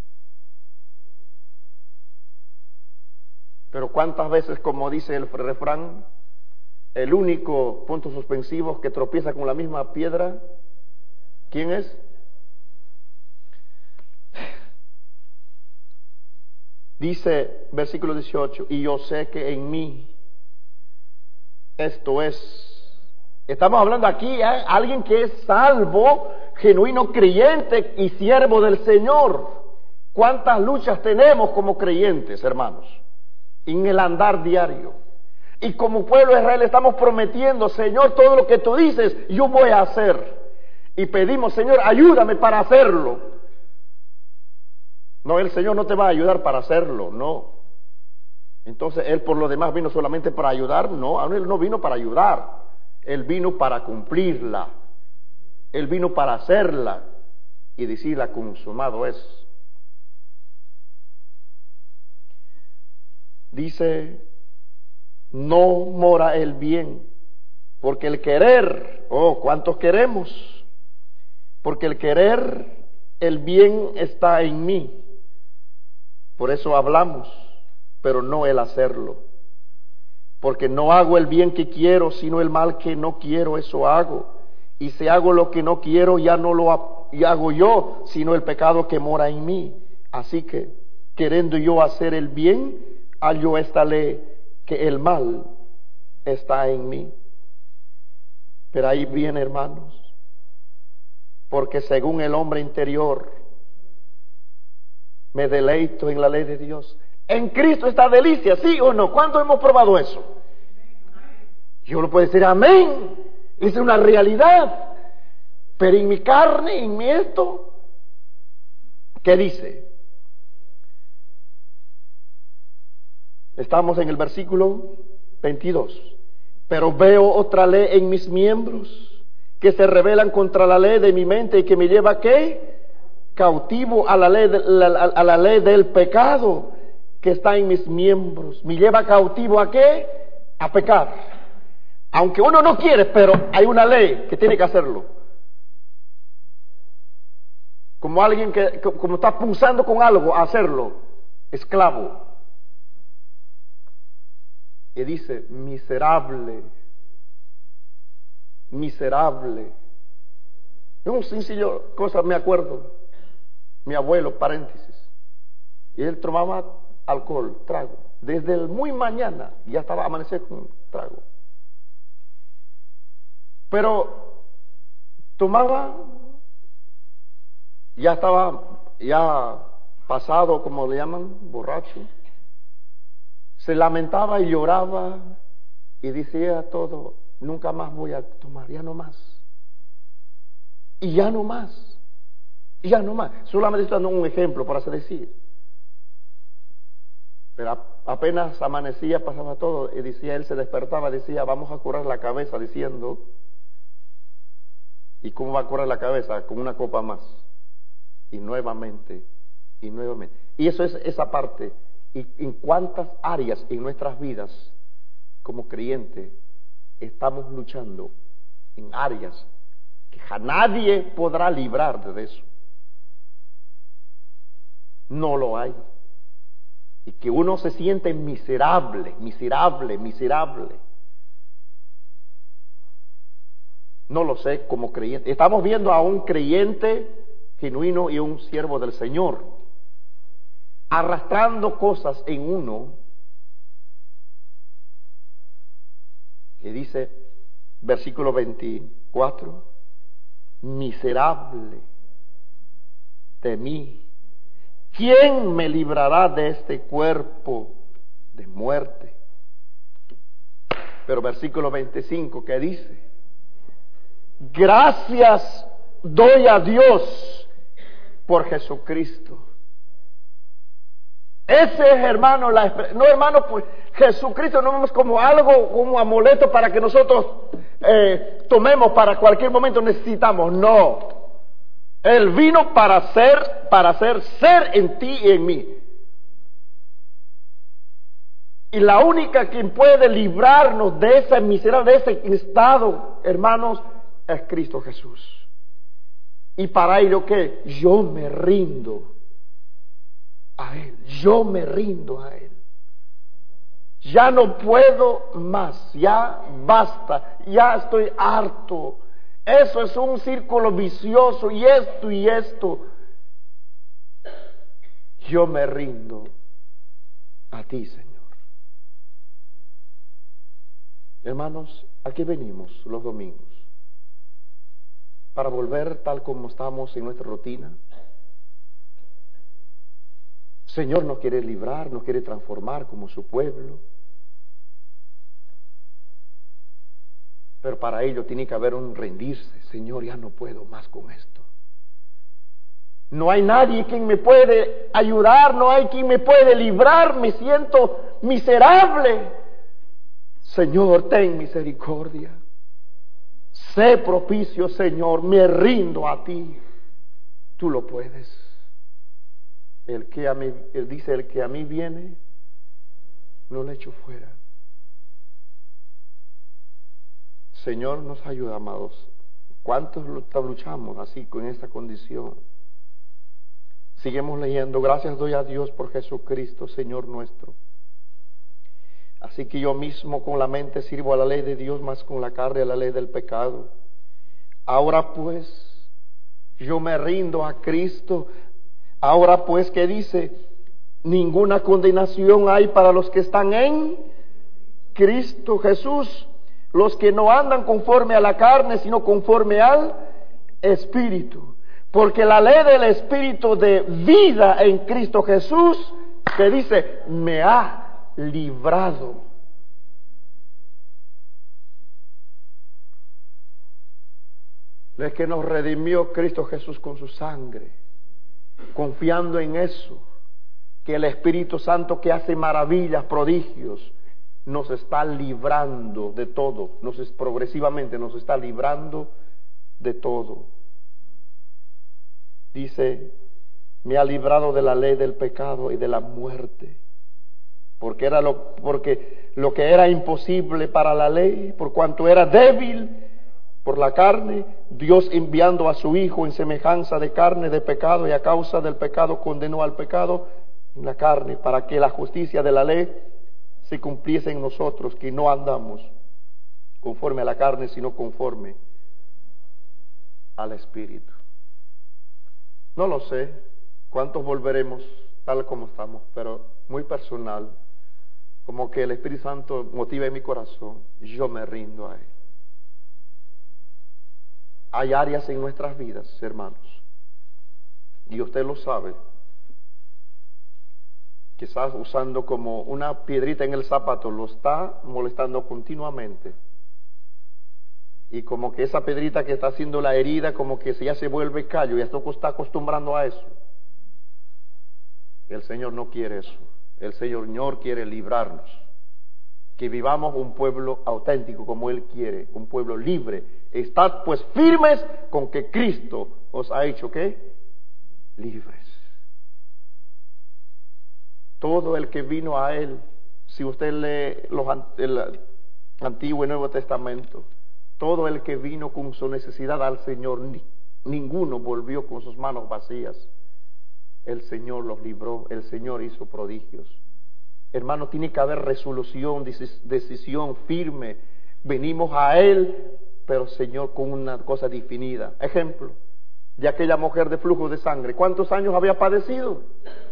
Pero ¿cuántas veces, como dice el refrán, el único punto suspensivo que tropieza con la misma piedra, ¿quién es? Dice, versículo 18, y yo sé que en mí, esto es, estamos hablando aquí, alguien que es salvo, genuino creyente y siervo del Señor. ¿Cuántas luchas tenemos como creyentes, hermanos? En el andar diario. Y como pueblo de Israel estamos prometiendo, Señor, todo lo que tú dices, yo voy a hacer. Y pedimos, Señor, ayúdame para hacerlo. No, el Señor no te va a ayudar para hacerlo, no. Entonces, Él por lo demás vino solamente para ayudar, no, Él no vino para ayudar. Él vino para cumplirla. Él vino para hacerla y decirla consumado es. Dice, no mora el bien, porque el querer, ¿cuántos queremos? Porque el querer, el bien está en mí. Por eso hablamos, pero no el hacerlo. Porque no hago el bien que quiero, sino el mal que no quiero, eso hago. Y si hago lo que no quiero, ya no lo hago yo, sino el pecado que mora en mí. Así que, queriendo yo hacer el bien, hallo esta ley, que el mal está en mí. Pero ahí viene, hermanos, porque según el hombre interior me deleito en la ley de Dios. En Cristo está delicia, ¿sí o no? ¿Cuándo hemos probado eso? Yo lo puedo decir, amén, es una realidad. Pero en mi carne, en mi esto, ¿qué dice? Estamos en el versículo 22. Pero veo otra ley en mis miembros que se rebelan contra la ley de mi mente y que me lleva ¿a qué? Cautivo a la ley del pecado que está en mis miembros. Me lleva cautivo ¿a qué? A pecar. Aunque uno no quiere, pero hay una ley que tiene que hacerlo. Como alguien que como está pulsando con algo a hacerlo, esclavo. Y dice, miserable. Es un sencillo cosa, me acuerdo. Mi abuelo, paréntesis. Y él tomaba alcohol, trago. Desde el muy mañana, ya estaba amanecer con trago. Pero tomaba, ya estaba, pasado, como le llaman, borracho. Se lamentaba y lloraba y decía todo, nunca más voy a tomar, ya no más. Y ya no más. Solamente estoy dando un ejemplo para así decir. Pero apenas amanecía, pasaba todo, y decía, él se despertaba, decía, vamos a curar la cabeza, diciendo, ¿y cómo va a curar la cabeza? Con una copa más. Y nuevamente. Y eso es esa parte. y en cuántas áreas en nuestras vidas como creyentes estamos luchando en áreas que nadie podrá librar de eso. No lo hay. Y que uno se siente miserable. No lo sé, como creyente. Estamos viendo a un creyente genuino y un siervo del Señor arrastrando cosas en uno que dice, versículo 24, miserable de mí, ¿quién me librará de este cuerpo de muerte? Pero versículo 25, ¿qué dice? Gracias doy a Dios por Jesucristo. Ese es, hermano, no, hermano, pues Jesucristo no es como algo, como amuleto para que nosotros tomemos para cualquier momento necesitamos. No. Él vino para hacer ser en ti y en mí. Y la única quien puede librarnos de esa miserable, de ese estado, hermanos, es Cristo Jesús. Y para ello, ¿qué? Yo me rindo a Él. Yo me rindo a Él. Ya no puedo más. Ya basta. Ya estoy harto. Eso es un círculo vicioso. Y esto. Yo me rindo a ti, Señor. Hermanos, aquí venimos los domingos para volver tal como estamos en nuestra rutina. Señor nos quiere librar, nos quiere transformar como su pueblo. Pero para ello tiene que haber un rendirse. Señor, ya no puedo más con esto. No hay nadie quien me puede ayudar, no hay quien me puede librar, me siento miserable. Señor, ten misericordia. Sé propicio, Señor, me rindo a ti. Tú lo puedes. Él dice, el que a mí viene, no le echo fuera. Señor, nos ayuda, amados. ¿Cuántos luchamos así con esta condición? Seguimos leyendo. Gracias doy a Dios por Jesucristo, Señor nuestro. Así que yo mismo con la mente sirvo a la ley de Dios, más con la carne a la ley del pecado. Ahora pues, yo me rindo a Cristo. Ahora pues, ¿qué dice? Ninguna condenación hay para los que están en Cristo Jesús, los que no andan conforme a la carne, sino conforme al Espíritu. Porque la ley del Espíritu de vida en Cristo Jesús, que dice, me ha librado. Es que nos redimió Cristo Jesús con su sangre, confiando en eso, que el Espíritu Santo que hace maravillas, prodigios, nos está librando de todo, progresivamente nos está librando de todo. Dice, me ha librado de la ley del pecado y de la muerte. Porque lo que era imposible para la ley, por cuanto era débil por la carne, Dios enviando a su Hijo en semejanza de carne de pecado, y a causa del pecado condenó al pecado en la carne, para que la justicia de la ley se cumpliese en nosotros, que no andamos conforme a la carne, sino conforme al Espíritu. No lo sé cuántos volveremos tal como estamos, pero muy personal, como que el Espíritu Santo motiva en mi corazón, yo me rindo a Él. Hay áreas en nuestras vidas, hermanos, y usted lo sabe, quizás usando como una piedrita en el zapato, lo está molestando continuamente. Y como que esa piedrita que está haciendo la herida, como que ya se vuelve callo, y esto está acostumbrando a eso. El Señor no quiere eso. El Señor quiere librarnos. Que vivamos un pueblo auténtico como Él quiere, un pueblo libre. Estad pues firmes con que Cristo os ha hecho, ¿qué? Libres. Todo el que vino a Él, si usted lee el Antiguo y Nuevo Testamento, todo el que vino con su necesidad al Señor, ninguno volvió con sus manos vacías. El Señor los libró, el Señor hizo prodigios. Hermano, tiene que haber resolución, decisión firme. Venimos a Él, pero Señor, con una cosa definida. Ejemplo, de aquella mujer de flujo de sangre. ¿Cuántos años había padecido?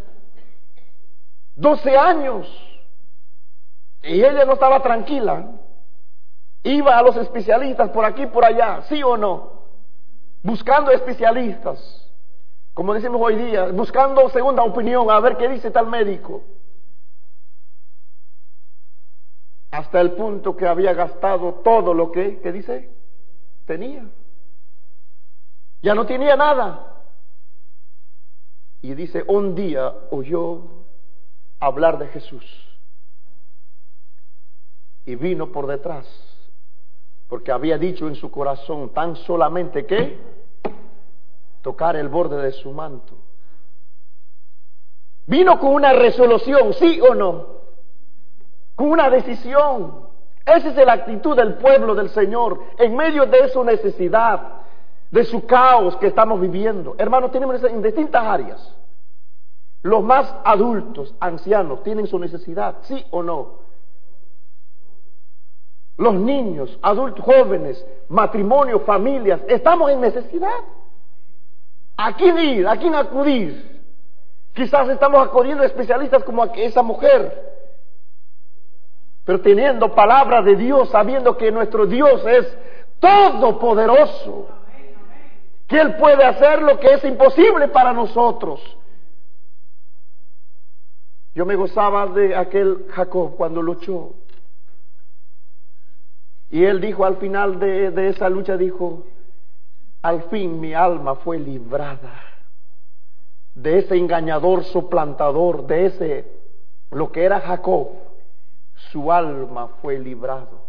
12 años. Y ella no estaba tranquila. Iba a los especialistas por aquí y por allá, ¿sí o no? Buscando especialistas. Como decimos hoy día, buscando segunda opinión, a ver qué dice tal médico. Hasta el punto que había gastado todo lo que, ¿qué dice? Tenía. Ya no tenía nada. Y dice, un día oyó hablar de Jesús. Y vino por detrás. Porque había dicho en su corazón tan solamente que tocar el borde de su manto. Vino con una resolución, ¿sí o no? Con una decisión. Esa es la actitud del pueblo del Señor en medio de su necesidad, de su caos que estamos viviendo. Hermanos, tenemos en distintas áreas. Los más adultos, ancianos, tienen su necesidad, ¿sí o no? Los niños, adultos, jóvenes, matrimonios, familias, estamos en necesidad. ¿A quién ir? ¿A quién acudir? Quizás estamos acudiendo a especialistas como a esa mujer. Pero teniendo palabra de Dios, sabiendo que nuestro Dios es todopoderoso, que Él puede hacer lo que es imposible para nosotros. Yo me gozaba de aquel Jacob cuando luchó. Y él dijo al final de esa lucha, dijo, al fin mi alma fue librada de ese engañador suplantador, de ese, lo que era Jacob, su alma fue librado.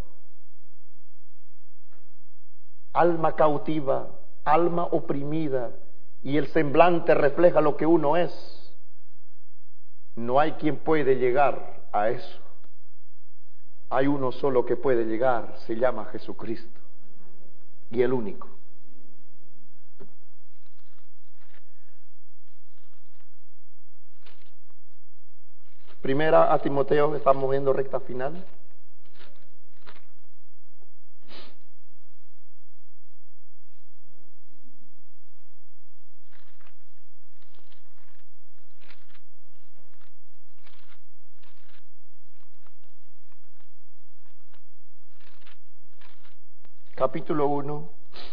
Alma cautiva, alma oprimida, y el semblante refleja lo que uno es. No hay quien puede llegar a eso. Hay uno solo que puede llegar, se llama Jesucristo, y el único. Primera a Timoteo, estamos viendo recta final. Capítulo 1.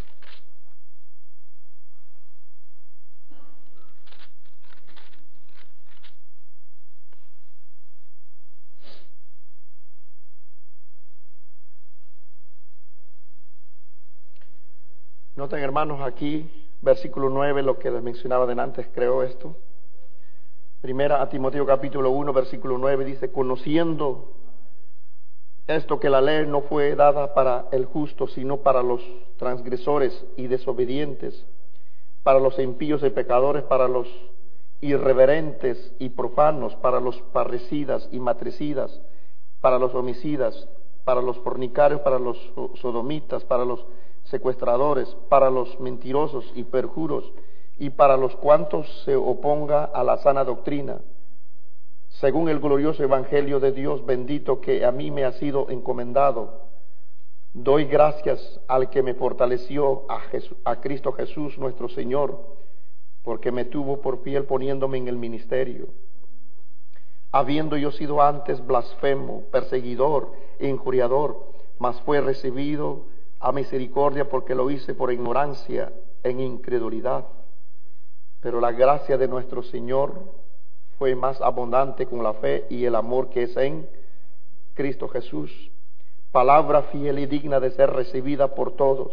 Noten, hermanos, aquí, versículo 9, lo que les mencionaba antes, creo esto. Primera a Timoteo capítulo 1, versículo 9, dice, conociendo esto, que la ley no fue dada para el justo, sino para los transgresores y desobedientes, para los impíos y pecadores, para los irreverentes y profanos, para los parricidas y matricidas, para los homicidas, para los fornicarios, para los sodomitas, para los secuestradores, para los mentirosos y perjuros, y para los cuantos se oponga a la sana doctrina, según el glorioso evangelio de Dios bendito que a mí me ha sido encomendado. Doy gracias al que me fortaleció, a Cristo Jesús nuestro Señor, porque me tuvo por fiel poniéndome en el ministerio. Habiendo yo sido antes blasfemo, perseguidor e injuriador, mas fue recibido a misericordia porque lo hice por ignorancia en incredulidad. Pero la gracia de nuestro Señor fue más abundante con la fe y el amor que es en Cristo Jesús. Palabra fiel y digna de ser recibida por todos.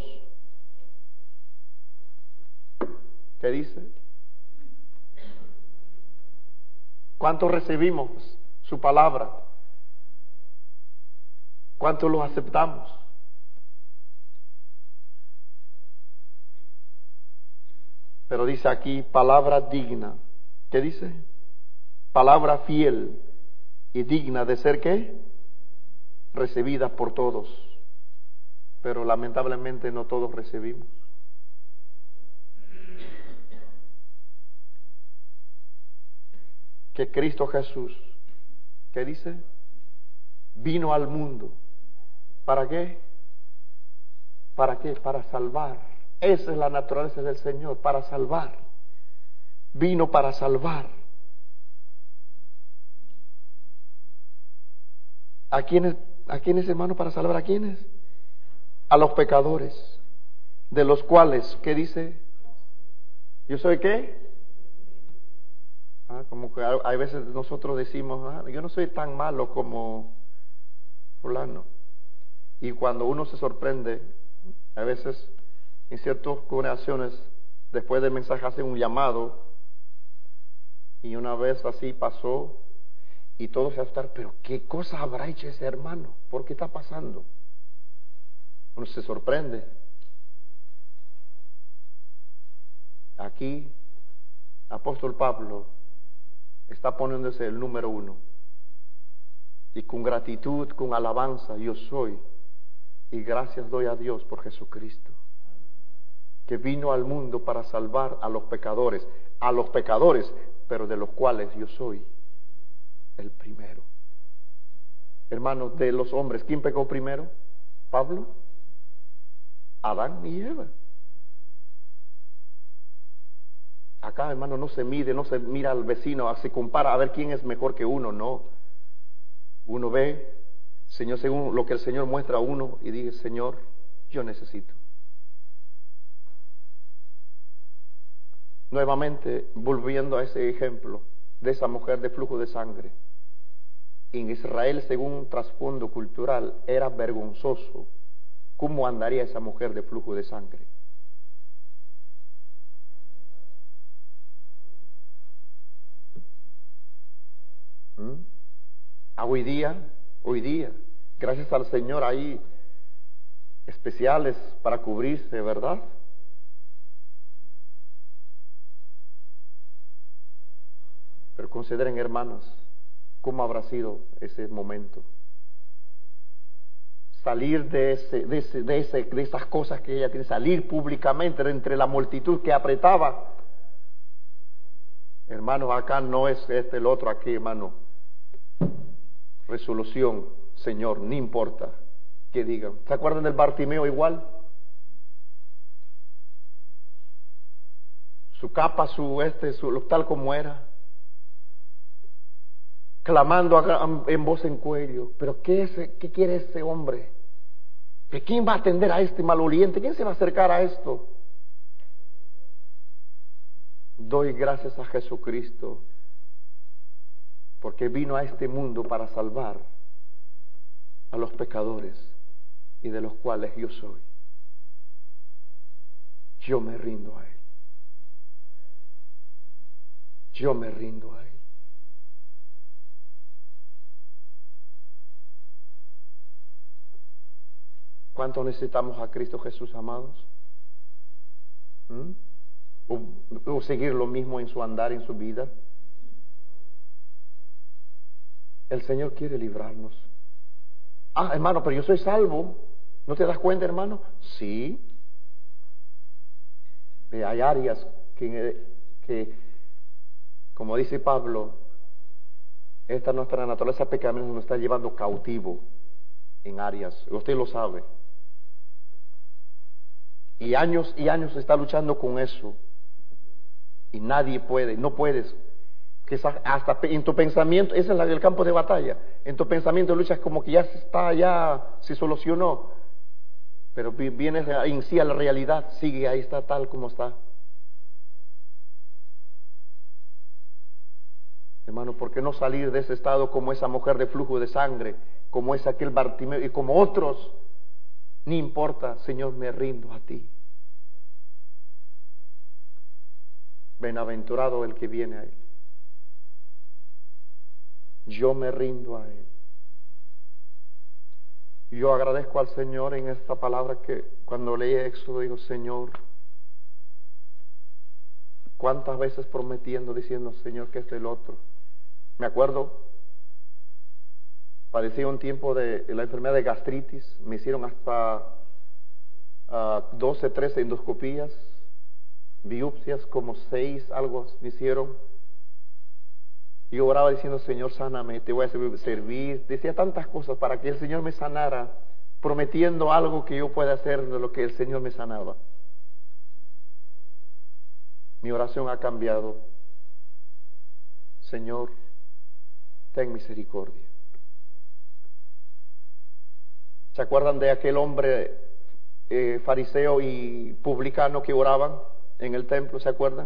¿Qué dice? ¿Cuántos recibimos su palabra? ¿Cuántos lo aceptamos? Pero dice aquí, palabra digna. ¿Qué dice? palabra fiel y digna de ser, ¿qué? Recibida por todos. Pero lamentablemente no todos recibimos. Que Cristo Jesús, ¿qué dice? Vino al mundo. ¿Para qué? ¿Para qué? Para salvar. Esa es la naturaleza del Señor, para salvar. Vino para salvar. ¿A quiénes, hermano, para salvar a quiénes? A los pecadores, de los cuales, ¿qué dice? ¿Yo soy qué? Como que hay veces nosotros decimos, yo no soy tan malo como fulano. Y cuando uno se sorprende, a veces en ciertas congregaciones, después del mensaje hacen un llamado, y una vez así pasó, y todos se asustaron, pero ¿qué cosa habrá hecho ese hermano? ¿Por qué está pasando? Uno se sorprende. Aquí, apóstol Pablo está poniéndose el número 1. Y con gratitud, con alabanza, yo soy. Y gracias doy a Dios por Jesucristo, que vino al mundo para salvar a los pecadores, pero de los cuales yo soy el primero. Hermanos, de los hombres, ¿quién pecó primero? ¿Pablo? Adán y Eva. Acá, hermano, no se mira al vecino, se compara a ver quién es mejor que uno, no. Uno ve, Señor, según lo que el Señor muestra a uno, y dice, Señor, yo necesito. Nuevamente, volviendo a ese ejemplo de esa mujer de flujo de sangre. En Israel, según un trasfondo cultural, era vergonzoso cómo andaría esa mujer de flujo de sangre. Hoy día, gracias al Señor, hay especiales para cubrirse, ¿verdad? Pero consideren, hermanos, cómo habrá sido ese momento. Salir de esas cosas que ella tiene, salir públicamente entre la multitud que apretaba. Hermanos, acá no es el otro aquí, hermano. Resolución, Señor, no importa que digan. ¿Se acuerdan del Bartimeo igual? Su capa, tal como era, clamando en voz en cuello. Pero ¿qué quiere ese hombre? ¿Quién va a atender a este maloliente? ¿Quién se va a acercar a esto? Doy gracias a Jesucristo, porque vino a este mundo para salvar a los pecadores, y de los cuales yo soy. Yo me rindo a Él. Yo me rindo a Él. ¿Cuánto necesitamos a Cristo Jesús, amados? ¿O seguir lo mismo en su andar, en su vida? El Señor quiere librarnos. Hermano, pero yo soy salvo. ¿No te das cuenta, hermano? Sí. Hay áreas que, como dice Pablo, esta nuestra naturaleza pecaminosa nos está llevando cautivo en áreas. Usted lo sabe. Y años está luchando con eso. Y nadie puede, no puedes. Que hasta en tu pensamiento, ese es el campo de batalla. En tu pensamiento luchas como que ya se solucionó. Pero vienes en sí a la realidad, sigue ahí, está tal como está. Hermano, ¿por qué no salir de ese estado como esa mujer de flujo de sangre, como es aquel Bartimeo y como otros? Ni importa, Señor, me rindo a ti. Bienaventurado el que viene a Él. Yo me rindo a Él. Yo agradezco al Señor en esta palabra que cuando leí Éxodo digo, Señor, cuántas veces prometiendo, diciendo, Señor, que es el otro. Me acuerdo, padecí un tiempo de la enfermedad de gastritis, me hicieron hasta 12, 13 endoscopías, biopsias como 6, algo me hicieron. Y yo oraba diciendo, Señor, sáname, te voy a servir. Decía tantas cosas para que el Señor me sanara, prometiendo algo que yo pueda hacer de lo que el Señor me sanaba. Mi oración ha cambiado. Señor, ten misericordia. ¿Se acuerdan de aquel hombre fariseo y publicano que oraban en el templo? ¿Se acuerdan?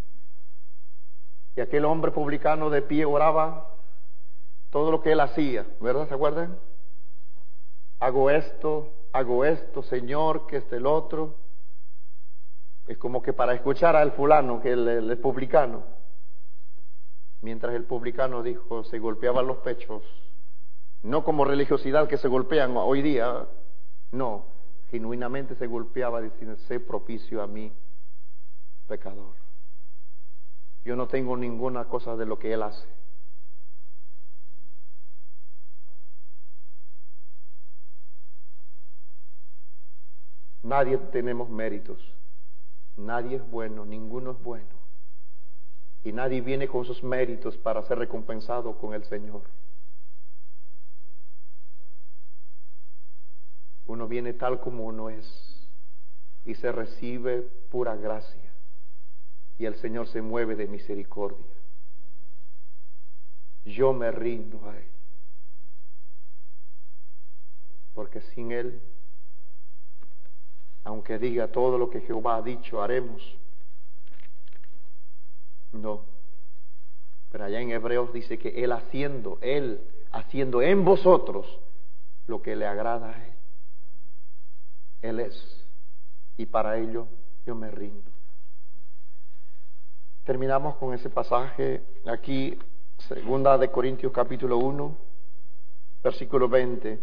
Y aquel hombre publicano de pie oraba todo lo que él hacía, ¿verdad? ¿Se acuerdan? Hago esto, Señor, que el otro. Es como que para escuchar al fulano, que el publicano. Mientras el publicano dijo, se golpeaban los pechos, no como religiosidad que se golpean hoy día, no, genuinamente se golpeaba diciendo, sé propicio a mí, pecador. Yo no tengo ninguna cosa de lo que él hace. Nadie tenemos méritos. Nadie es bueno, ninguno es bueno. Y nadie viene con sus méritos para ser recompensado con el Señor. Uno viene tal como uno es y se recibe pura gracia. Y el Señor se mueve de misericordia. Yo me rindo a Él. Porque sin Él, aunque diga todo lo que Jehová ha dicho, haremos. No. Pero allá en Hebreos dice que Él haciendo en vosotros lo que le agrada a Él. Él es. Y para ello yo me rindo. Terminamos con ese pasaje aquí, 2 de Corintios capítulo 1, versículo 20.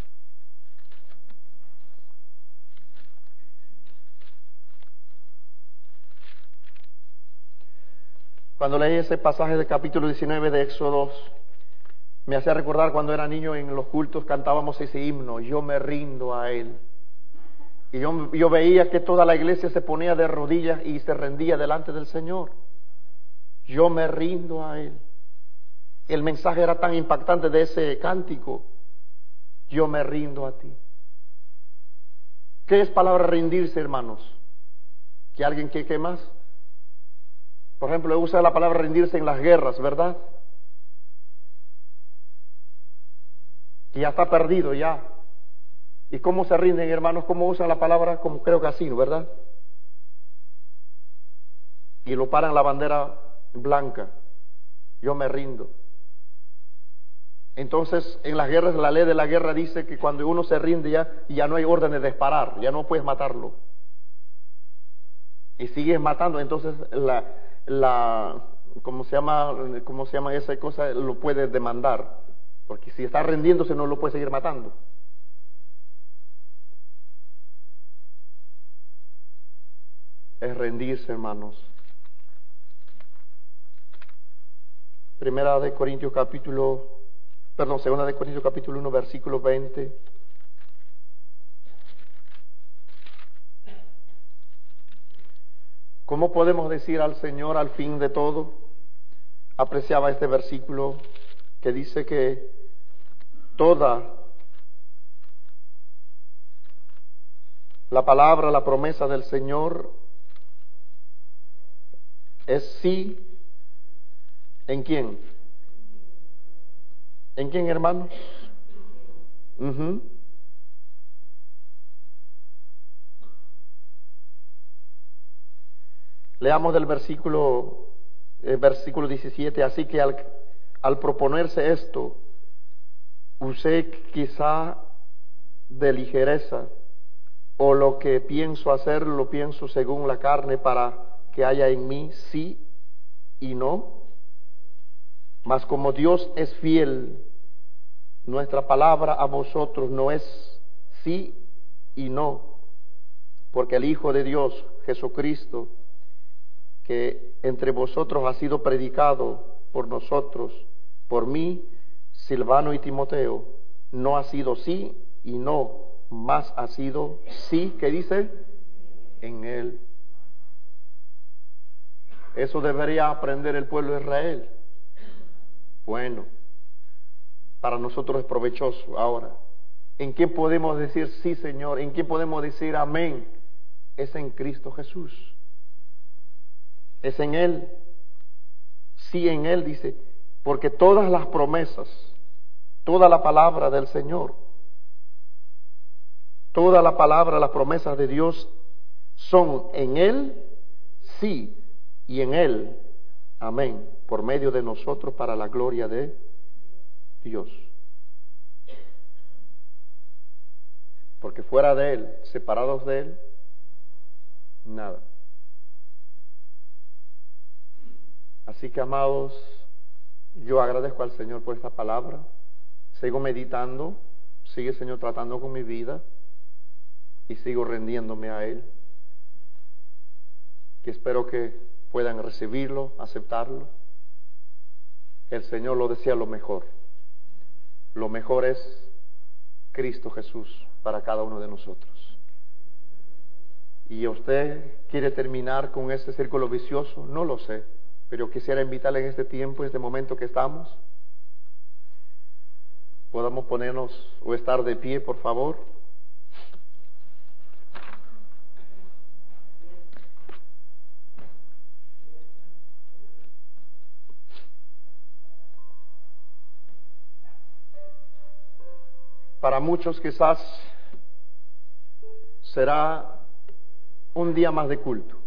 Cuando leí ese pasaje del capítulo 19 de Éxodo, me hacía recordar cuando era niño en los cultos cantábamos ese himno, yo me rindo a Él. Y yo veía que toda la iglesia se ponía de rodillas y se rendía delante del Señor. Yo me rindo a Él. El mensaje era tan impactante de ese cántico. Yo me rindo a ti. ¿Qué es palabra rendirse, hermanos? ¿Que alguien que más? Por ejemplo, usa la palabra rendirse en las guerras, ¿verdad? Y ya está perdido ya. ¿Y cómo se rinden, hermanos? ¿Cómo usan la palabra? Como creo que así, ¿verdad? Y lo paran la bandera blanca. Yo me rindo. Entonces, en las guerras, la ley de la guerra dice que cuando uno se rinde ya no hay órdenes de disparar, ya no puedes matarlo. Y sigues matando, entonces ¿cómo se llama esa cosa? Lo puedes demandar. Porque si está rendiéndose no lo puede seguir matando. Es rendirse, hermanos. 2 de Corintios capítulo 1, versículo 20. ¿Cómo podemos decir al Señor al fin de todo? Apreciaba este versículo que dice que toda la palabra, la promesa del Señor es sí. ¿En quién? ¿En quién, hermanos? Leamos del versículo 17. Así que al proponerse esto, usé quizá de ligereza, o lo que pienso hacer lo pienso según la carne, para que haya en mí sí y no. Mas como Dios es fiel, nuestra palabra a vosotros no es sí y no, porque el Hijo de Dios, Jesucristo, que entre vosotros ha sido predicado por nosotros, por mí, Silvano y Timoteo, no ha sido sí y no, más ha sido sí, ¿qué dice? En él. Eso debería aprender el pueblo de Israel. Bueno, para nosotros es provechoso. Ahora, ¿en qué podemos decir sí, Señor? ¿En qué podemos decir amén? Es en Cristo Jesús. Es en Él. Sí, en Él, dice, porque todas las promesas, toda la palabra del Señor, toda la palabra, las promesas de Dios son en Él, sí, y en Él, amén, por medio de nosotros para la gloria de Dios. Porque fuera de Él, separados de Él, nada. Así que, amados, yo agradezco al Señor por esta palabra. Sigo meditando, sigue Señor tratando con mi vida y sigo rendiéndome a Él. Que espero que puedan recibirlo, aceptarlo. El Señor lo desea lo mejor. Lo mejor es Cristo Jesús para cada uno de nosotros. ¿Y usted quiere terminar con este círculo vicioso? No lo sé, pero quisiera invitarle en este tiempo, en este momento que estamos, podamos ponernos o estar de pie, por favor. Para muchos quizás será un día más de culto.